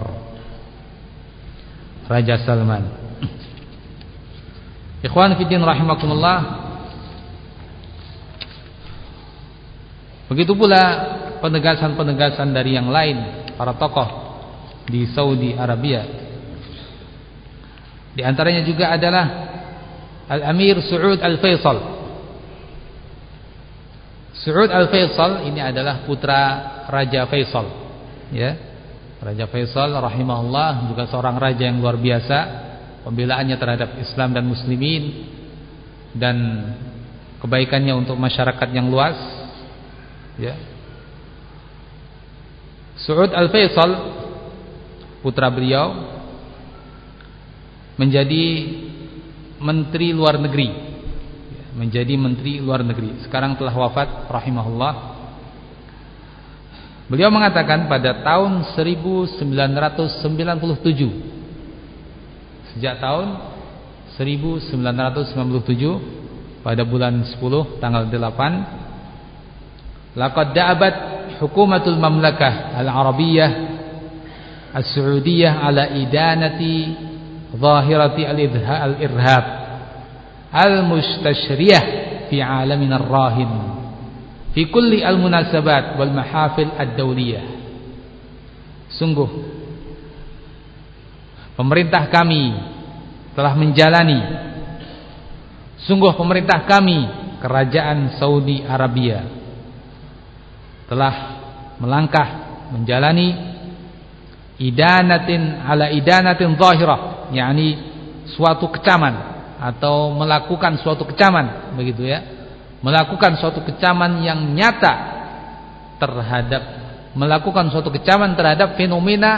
Raja Salman. Ikhwan fillah rahimakumullah. Begitu pula penegasan-penegasan dari yang lain, para tokoh di Saudi Arabia. Di antaranya juga adalah Al-Amir Saud Al-Faisal. Saud Al-Faisal ini adalah putra Raja Faisal, ya. Raja Faisal rahimahullah juga seorang raja yang luar biasa pembelaannya terhadap Islam dan muslimin dan kebaikannya untuk masyarakat yang luas, ya. Saud Al-Faisal putra beliau menjadi menteri luar negeri, menjadi menteri luar negeri. Sekarang telah wafat rahimahullah. Beliau mengatakan pada tahun seribu sembilan ratus sembilan puluh tujuh, sejak tahun seribu sembilan ratus sembilan puluh tujuh pada bulan sepuluh tanggal delapan, laqad da'abat hukumatul mamlakah al-arabiyyah as-saudiyah ala idanati zahirati al-irhab al-mustashriyah fi alamin ar-rahin fi kulli al-munasabat wal mahafil ad-dawliyah. Sungguh pemerintah kami telah menjalani, sungguh pemerintah kami kerajaan Saudi Arabia telah melangkah menjalani idanatin ala idanatin zahirah, yakni suatu kecaman atau melakukan suatu kecaman, begitu ya, melakukan suatu kecaman yang nyata terhadap melakukan suatu kecaman terhadap fenomena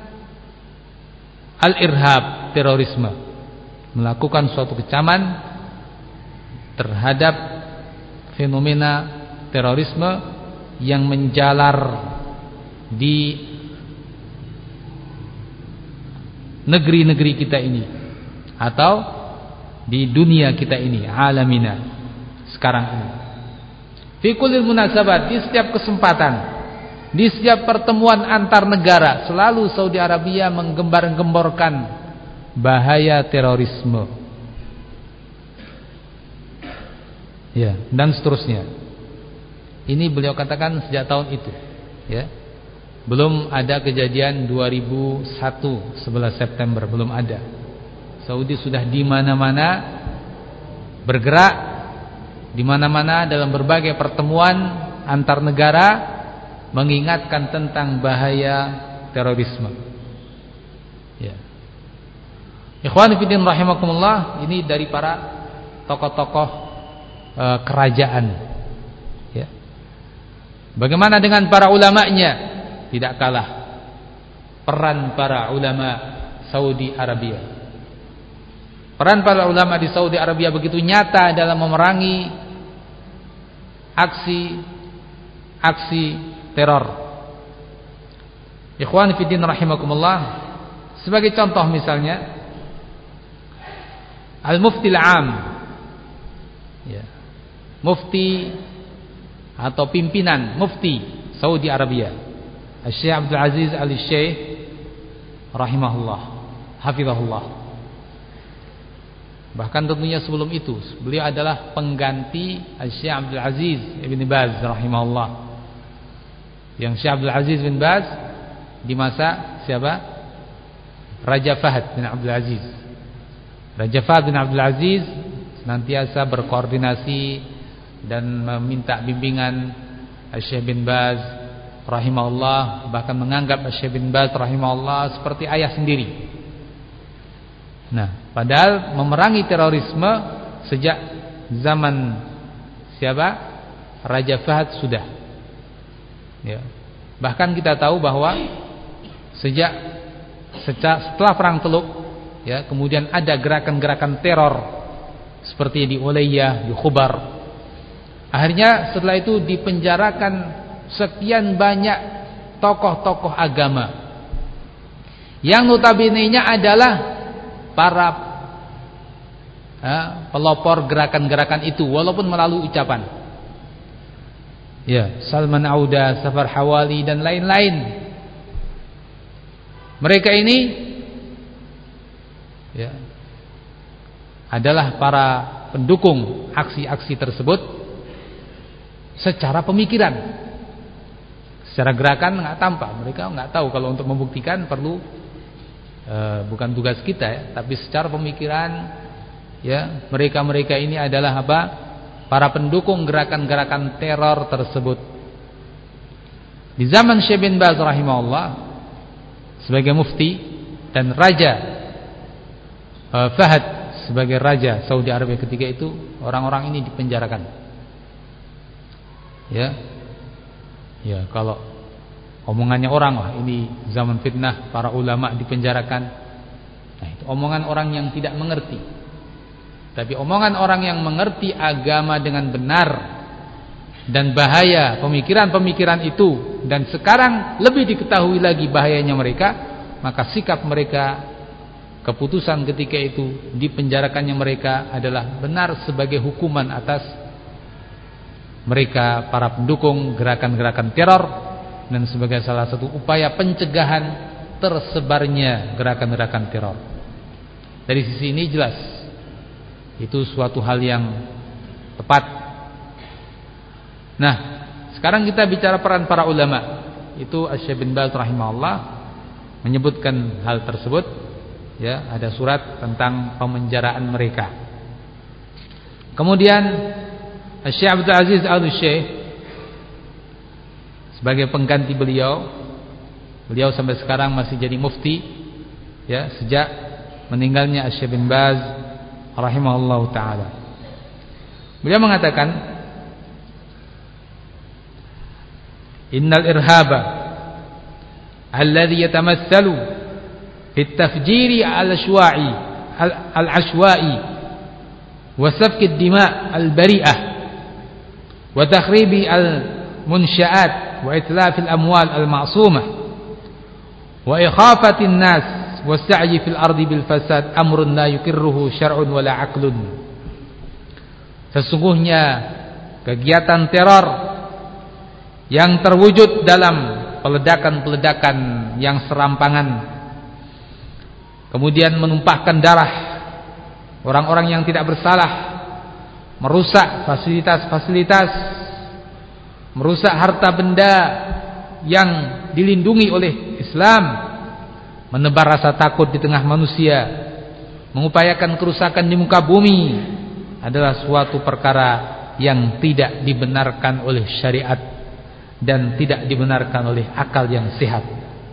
al-irhab, terorisme, melakukan suatu kecaman terhadap fenomena terorisme yang menjalar di negeri-negeri kita ini atau di dunia kita ini, alamina sekarang ini. Fi kullil munasabat, di setiap kesempatan, di setiap pertemuan antar negara, selalu Saudi Arabia menggembar-gemborkan bahaya terorisme, ya, dan seterusnya. Ini beliau katakan sejak tahun itu, ya. Belum ada kejadian dua ribu satu sebelas September, belum ada. Saudi sudah di mana-mana bergerak, di mana-mana dalam berbagai pertemuan antar negara mengingatkan tentang bahaya terorisme. Ya. Ikhwan fillah rahimakumullah, ini dari para tokoh-tokoh e, kerajaan. Ya. Bagaimana dengan para ulamanya? Tidak kalah peran para ulama Saudi Arabia. Peran para ulama di Saudi Arabia begitu nyata dalam memerangi aksi-aksi teror. Ikhwan fillah rahimakumullah, sebagai contoh misalnya Al-Mufti al-Am, ya, mufti atau pimpinan mufti Saudi Arabia, Syekh Abdul Aziz Al-Syekh rahimahullah, hafizahullah. Bahkan tentunya sebelum itu beliau adalah pengganti Syekh Abdul Aziz Ibn Baz rahimahullah. Yang Syekh Abdul Aziz bin Baz di masa siapa? Raja Fahd bin Abdul Aziz. Raja Fahd bin Abdul Aziz senantiasa berkoordinasi dan meminta bimbingan Syekh bin Baz rahimahullah, bahkan menganggap Syekh bin Baz rahimahullah seperti ayah sendiri. Nah, padahal memerangi terorisme sejak zaman siapa? Raja Fahd sudah. Ya. Bahkan kita tahu bahwa sejak setelah perang Teluk, ya, kemudian ada gerakan-gerakan teror seperti di Ulayya, di Khubar. Akhirnya setelah itu dipenjarakan sekian banyak tokoh-tokoh agama yang notabene-nya adalah para ya, pelopor gerakan-gerakan itu, walaupun melalui ucapan. Ya, Salman Auda, Safar Hawali dan lain-lain. Mereka ini ya, adalah para pendukung aksi-aksi tersebut secara pemikiran. Secara gerakan nggak tampak, mereka nggak tahu kalau untuk membuktikan perlu e, bukan tugas kita ya, tapi secara pemikiran ya, mereka-mereka ini adalah apa? Para pendukung gerakan-gerakan teror tersebut. Di zaman Syekh bin Baz rahimahullah sebagai mufti dan Raja uh, Fahd sebagai Raja Saudi Arabia ketika itu, orang-orang ini dipenjarakan. Ya, ya kalau omongannya orang, wah ini zaman fitnah, para ulama dipenjarakan. Nah, itu omongan orang yang tidak mengerti. Tapi omongan orang yang mengerti agama dengan benar dan bahaya pemikiran-pemikiran itu, dan sekarang lebih diketahui lagi bahayanya mereka, maka sikap mereka, keputusan ketika itu dipenjarakannya mereka adalah benar sebagai hukuman atas mereka para pendukung gerakan-gerakan teror dan sebagai salah satu upaya pencegahan tersebarnya gerakan-gerakan teror. Dari sisi ini jelas itu suatu hal yang tepat. Nah, sekarang kita bicara peran para ulama. Itu Syekh bin Baz rahimahullah menyebutkan hal tersebut. Ya, ada surat tentang pemenjaraan mereka. Kemudian Syekh Abdul Aziz Al-Syekh sebagai pengganti beliau, beliau sampai sekarang masih jadi mufti. Ya, sejak meninggalnya Syekh bin Baz rahimahullahu ta'ala. Beliau mengatakan, innal irhaba alladhi yatamassalu fit tafjiri al-ashwa'i al-ashwa'i wa safki ad-dima' al-bari'ah wa takhribi al-munsha'at wa itlaf al-amwal al-ma'sumah wa ikhafati an-nas wasa'yi fil ardi bil fasad amrun la yukirruhu syar'un wala aqlun. Sesungguhnya kegiatan teror yang terwujud dalam peledakan-peledakan yang serampangan, kemudian menumpahkan darah orang-orang yang tidak bersalah, merusak fasilitas-fasilitas, merusak harta benda yang dilindungi oleh Islam, menebar rasa takut di tengah manusia, mengupayakan kerusakan di muka bumi, adalah suatu perkara yang tidak dibenarkan oleh syariat dan tidak dibenarkan oleh akal yang sehat.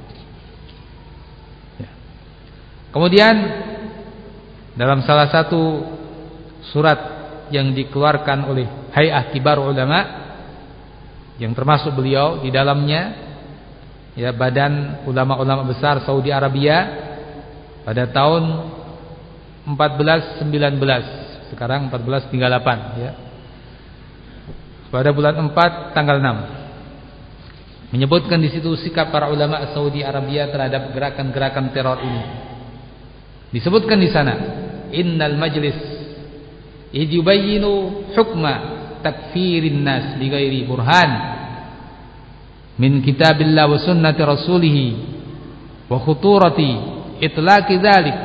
Ya. Kemudian dalam salah satu surat yang dikeluarkan oleh Hay'ah Kibar Ulama, yang termasuk beliau di dalamnya, ya, badan ulama-ulama besar Saudi Arabia, pada tahun empat belas sembilan belas, sekarang empat belas tiga puluh delapan, ya, pada bulan empat tanggal enam, menyebutkan di situ sikap para ulama Saudi Arabia terhadap gerakan-gerakan teror ini. Disebutkan di sana innal majlis yubayyinu hukma takfirin nas li ghairi burhan min kitabillah wa sunnati rasulih wa khuturati itlaqi dzalik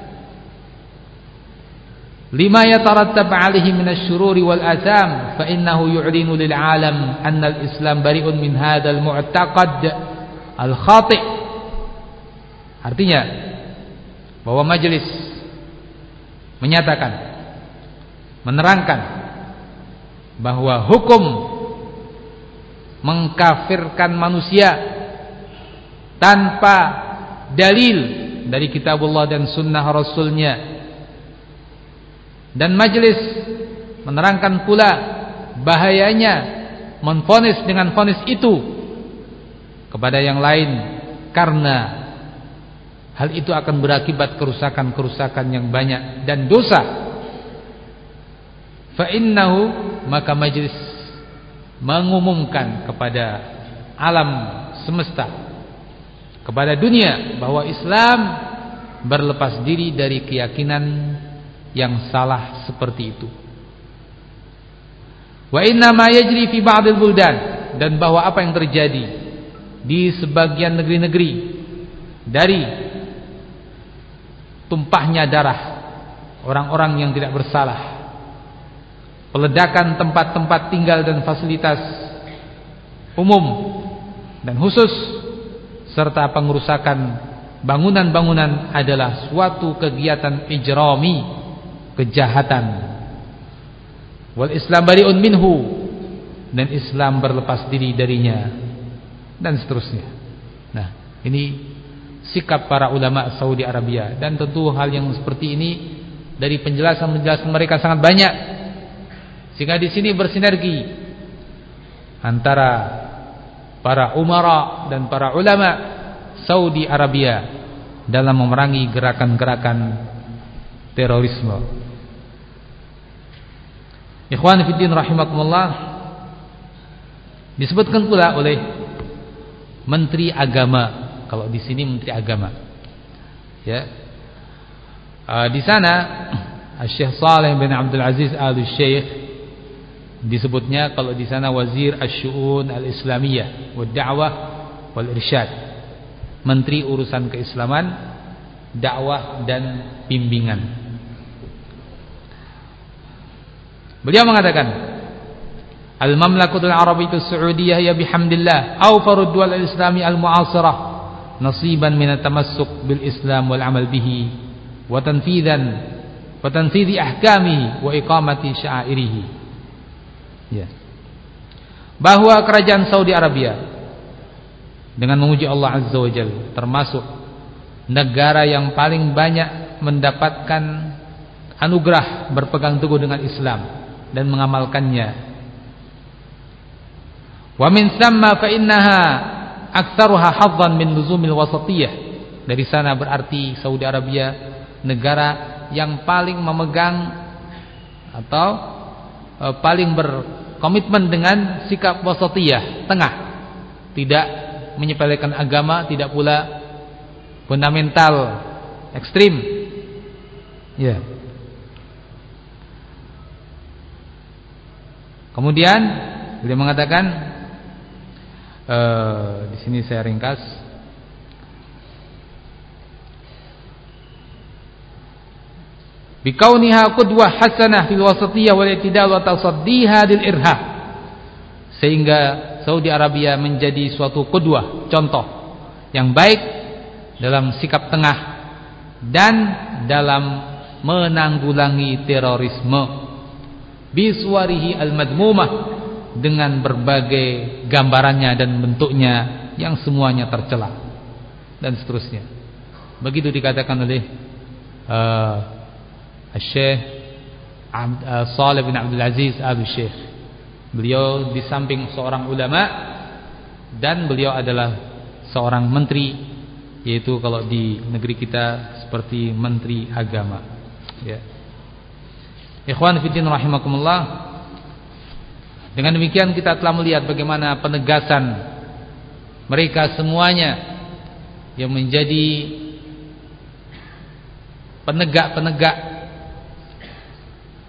lima yatarattab alaihi minasy syururi wal atham fa innahu yu'linu lil alam anna al islam bari'un min hadzal mu'taqad al khati'. Artinya bahwa majelis menyatakan, menerangkan bahwa hukum mengkafirkan manusia tanpa dalil dari kitabullah dan sunnah rasulnya. Dan majelis menerangkan pula bahayanya menvonis dengan vonis itu kepada yang lain, karena hal itu akan berakibat kerusakan-kerusakan yang banyak dan dosa. Fa innahu, maka majelis mengumumkan kepada alam semesta, kepada dunia, bahwa Islam berlepas diri dari keyakinan yang salah seperti itu. Wa inna ma yajri fi ba'dil buldan, dan bahwa apa yang terjadi di sebagian negeri-negeri dari tumpahnya darah orang-orang yang tidak bersalah, peledakan tempat-tempat tinggal dan fasilitas umum dan khusus, serta pengerusakan bangunan-bangunan adalah suatu kegiatan ijrami, kejahatan. Wal Islam bari'un minhu, dan Islam berlepas diri darinya, dan seterusnya. Nah, ini sikap para ulama Saudi Arabia, dan tentu hal yang seperti ini dari penjelasan-penjelasan mereka sangat banyak, sehingga di sini bersinergi antara para umara dan para ulama Saudi Arabia dalam memerangi gerakan-gerakan terorisme. Ikhwan fillah rahimakumullah, disebutkan pula oleh Menteri Agama, kalau di sini Menteri Agama, ya, uh, di sana Syekh Saleh bin Abdul Aziz Al-Syekh disebutnya, kalau di sana Wazir Asy-Syu'un Al-Islamiyah wa Da'wah wal Irsyad, Menteri urusan keislaman, dakwah dan bimbingan. Beliau mengatakan, Al-Mamlakatul Arabiyyah As-Saudiyah ya bihamdillah awfarud duwal al-islami al-mu'asirah nasiban min at-tamassuk bil Islam wal amal bihi wa tanfidzan wa tanfidhi ahkamihi wa iqamati sya'airihi. Ya. Bahwa kerajaan Saudi Arabia dengan memuji Allah Azza wa Jalla termasuk negara yang paling banyak mendapatkan anugerah berpegang teguh dengan Islam dan mengamalkannya. Wa min thamma fa innaha aktsaruha hadzan min luzumil wasatiyah. Dari sana berarti Saudi Arabia negara yang paling memegang atau e, paling berkomitmen dengan sikap wasatiyah, tengah. Tidak menyepelekan agama, tidak pula fundamental ekstrim. Ya. Kemudian beliau mengatakan, uh, di sini saya ringkas, bikauniha qudwah hasanah fil wasatiyah wal i'tidal wa tasaddiha lil irhab, sehingga Saudi Arabia menjadi suatu qudwah, contoh yang baik dalam sikap tengah dan dalam menanggulangi terorisme biswarihi al-madmumah, dengan berbagai gambarannya dan bentuknya yang semuanya tercela dan seterusnya. Begitu dikatakan oleh uh, Syekh uh, Saleh bin Abdul Aziz Al-Syekh. Beliau di samping seorang ulama dan beliau adalah seorang menteri, yaitu kalau di negeri kita seperti menteri agama, ya. Ikhwan fillah rahimakumullah, dengan demikian kita telah melihat bagaimana penegasan mereka semuanya yang menjadi penegak-penegak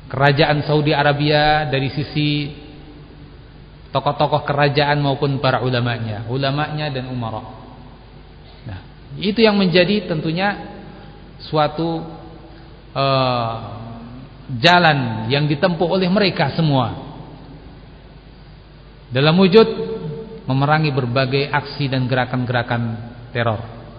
kerajaan Saudi Arabia dari sisi tokoh-tokoh kerajaan maupun para ulamanya, ulamanya dan umara. Nah, itu yang menjadi tentunya suatu uh, jalan yang ditempuh oleh mereka semua dalam wujud memerangi berbagai aksi dan gerakan-gerakan teror.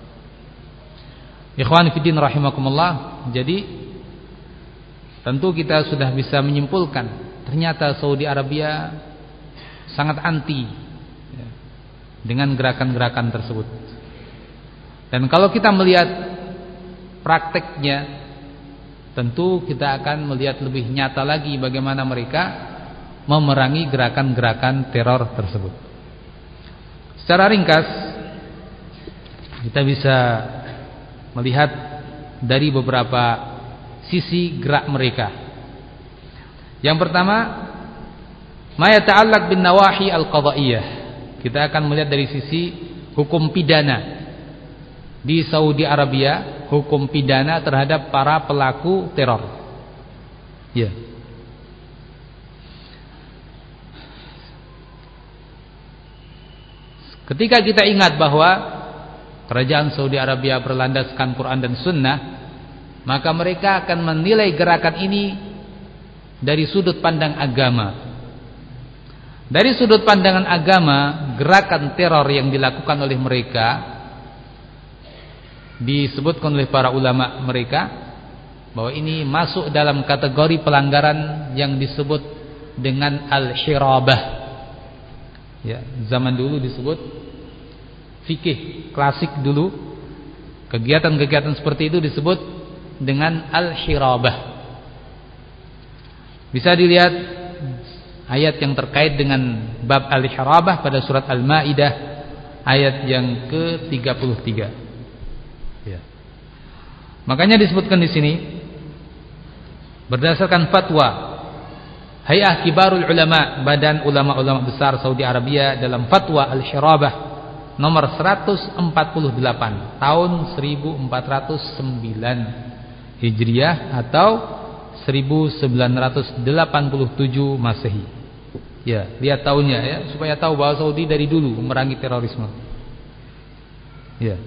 Ikhwan fillah rahimakumullah. Jadi tentu kita sudah bisa menyimpulkan ternyata Saudi Arabia sangat anti ya, dengan gerakan-gerakan tersebut. Dan kalau kita melihat prakteknya, tentu kita akan melihat lebih nyata lagi bagaimana mereka memerangi gerakan-gerakan teror tersebut. Secara ringkas kita bisa melihat dari beberapa sisi gerak mereka. Yang pertama, ma yata'allaq bin nawahi al-qadhaiyah. Kita akan melihat dari sisi hukum pidana di Saudi Arabia, hukum pidana terhadap para pelaku teror. Ya. Ketika kita ingat bahwa kerajaan Saudi Arabia berlandaskan Quran dan Sunnah, maka mereka akan menilai gerakan ini dari sudut pandang agama. Dari sudut pandangan agama, gerakan teror yang dilakukan oleh mereka disebutkan oleh para ulama mereka bahwa ini masuk dalam kategori pelanggaran yang disebut dengan al-hirabah. Ya, zaman dulu disebut fikih klasik dulu, kegiatan-kegiatan seperti itu disebut dengan al-hirabah. Bisa dilihat ayat yang terkait dengan bab al-hirabah pada surat Al-Maidah ayat yang ke tiga puluh tiga. Ya. Makanya disebutkan di sini berdasarkan fatwa Hay'ah Kibarul Ulama, badan ulama-ulama besar Saudi Arabia, dalam fatwa Al-Hirabah nomor seratus empat puluh delapan tahun seribu empat ratus sembilan Hijriah atau seribu sembilan ratus delapan puluh tujuh Masehi. Ya, lihat tahunnya ya, supaya tahu bahwa Saudi dari dulu memerangi terorisme. Ya.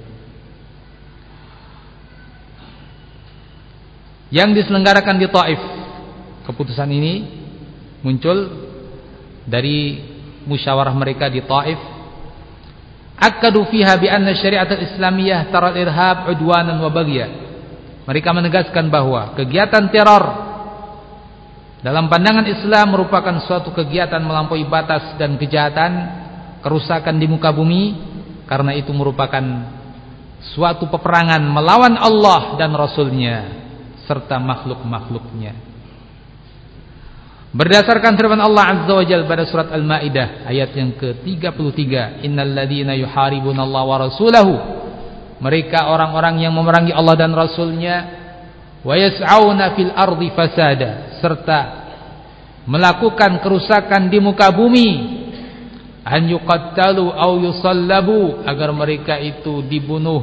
Yang diselenggarakan di Taif. Keputusan ini muncul dari musyawarah mereka di Taif. Akkadu fiha bi anna syariat al-islamiyah tara al-irhab udwanan wa baghya. Mereka menegaskan bahwa kegiatan teror dalam pandangan Islam merupakan suatu kegiatan melampaui batas dan kejahatan, kerusakan di muka bumi, karena itu merupakan suatu peperangan melawan Allah dan Rasul-Nya serta makhluk-makhluknya. Berdasarkan firman Allah Azza wa Jalla pada surat Al-Maidah ayat yang ke tiga puluh tiga, innal ladzina yuharibunallaha wa rasulahu, mereka orang-orang yang memerangi Allah dan Rasul-Nya, wa yas'auna fil ardi fasada, serta melakukan kerusakan di muka bumi, an yuqattalu aw yusallabu, agar mereka itu dibunuh,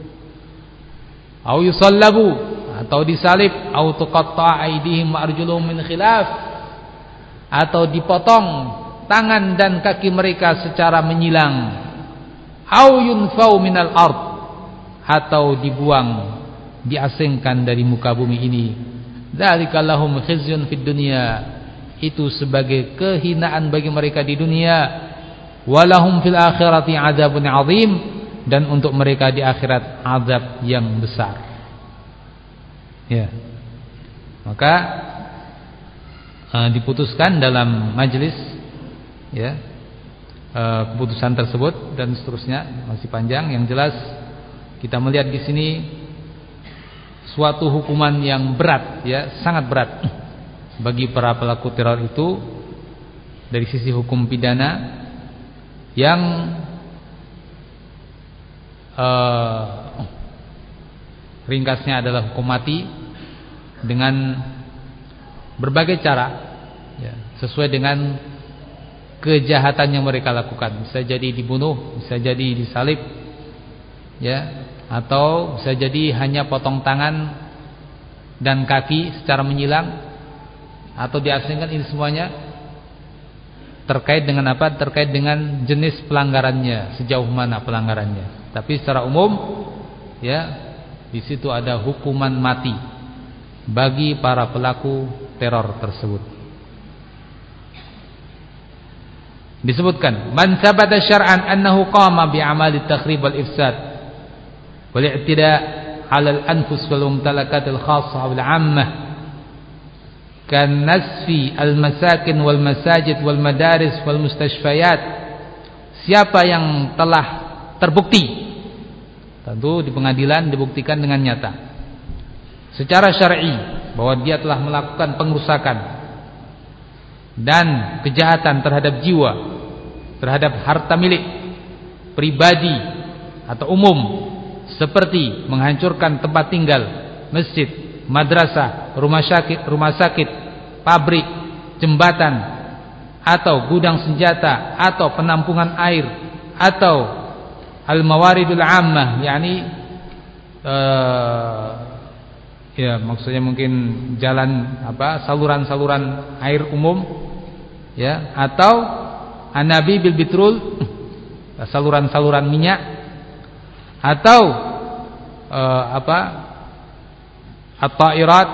aw yusallabu, atau disalib, aw tuqatta'a aydihim wa arjuluhum min khilaf, atau dipotong tangan dan kaki mereka secara menyilang, au yunfau minal ard, atau dibuang, diasingkan dari muka bumi ini. Dzalika lahum khizyun fid dunya, itu sebagai kehinaan bagi mereka di dunia, walahum fil akhirati adzabun adzim, dan untuk mereka di akhirat azab yang besar. Ya. Maka Uh, diputuskan dalam majelis ya uh, keputusan tersebut, dan seterusnya masih panjang. Yang jelas kita melihat di sini suatu hukuman yang berat, ya sangat berat bagi para pelaku teror itu dari sisi hukum pidana, yang uh, ringkasnya adalah hukum mati dengan berbagai cara, ya, sesuai dengan kejahatan yang mereka lakukan. Bisa jadi dibunuh, bisa jadi disalib, ya, atau bisa jadi hanya potong tangan dan kaki secara menyilang, atau diasingkan, ini semuanya terkait dengan apa? Terkait dengan jenis pelanggarannya, sejauh mana pelanggarannya. Tapi secara umum ya, di situ ada hukuman mati bagi para pelaku teror tersebut. Disebutkan, man sabata syar'an annahu qama bi amali takhrib wal ifsad wal i'tida' 'ala al anfus wal mumtalakat al khassah wal 'ammah kan nasfi al masakin wal masajid wal madaris wal mustashfayat. Siapa yang telah terbukti, tentu di pengadilan dibuktikan dengan nyata secara syar'i bahwa dia telah melakukan pengrusakan dan kejahatan terhadap jiwa, terhadap harta milik pribadi atau umum, seperti menghancurkan tempat tinggal, masjid, madrasah, rumah sakit, rumah sakit, pabrik, jembatan, atau gudang senjata, atau penampungan air, atau al-mawaridul ammah, yakni uh, ya maksudnya mungkin jalan apa, saluran-saluran air umum, ya, atau anabi bil bitrul, saluran-saluran minyak, atau uh, apa at-ta'irat,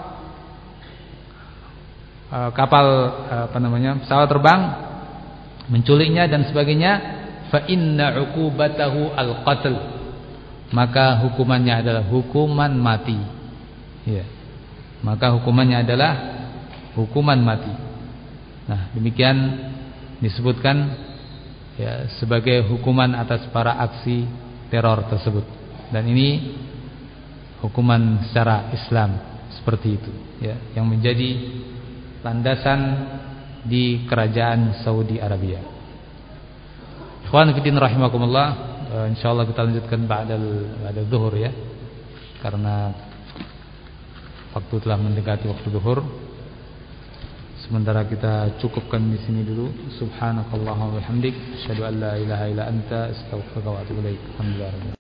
uh, kapal uh, apa namanya, pesawat terbang, menculiknya dan sebagainya, fa inna 'uqubatahu al-qatl, maka hukumannya adalah hukuman mati. Ya. Maka hukumannya adalah hukuman mati. Nah, demikian disebutkan ya sebagai hukuman atas para aksi teror tersebut. Dan ini hukuman secara Islam seperti itu, ya, yang menjadi landasan di kerajaan Saudi Arabia. Ikhwan fillah rahimakumullah, insyaallah kita lanjutkan ba'dal ba'dal zuhur ya. Karena waktu telah mendekati waktu zuhur. Sementara kita cukupkan di sini dulu. Subhanakallahumma wa bihamdik, asyhadu an la ilaha illa anta, astaghfiruka wa atubu ilaik. Alhamdulillah.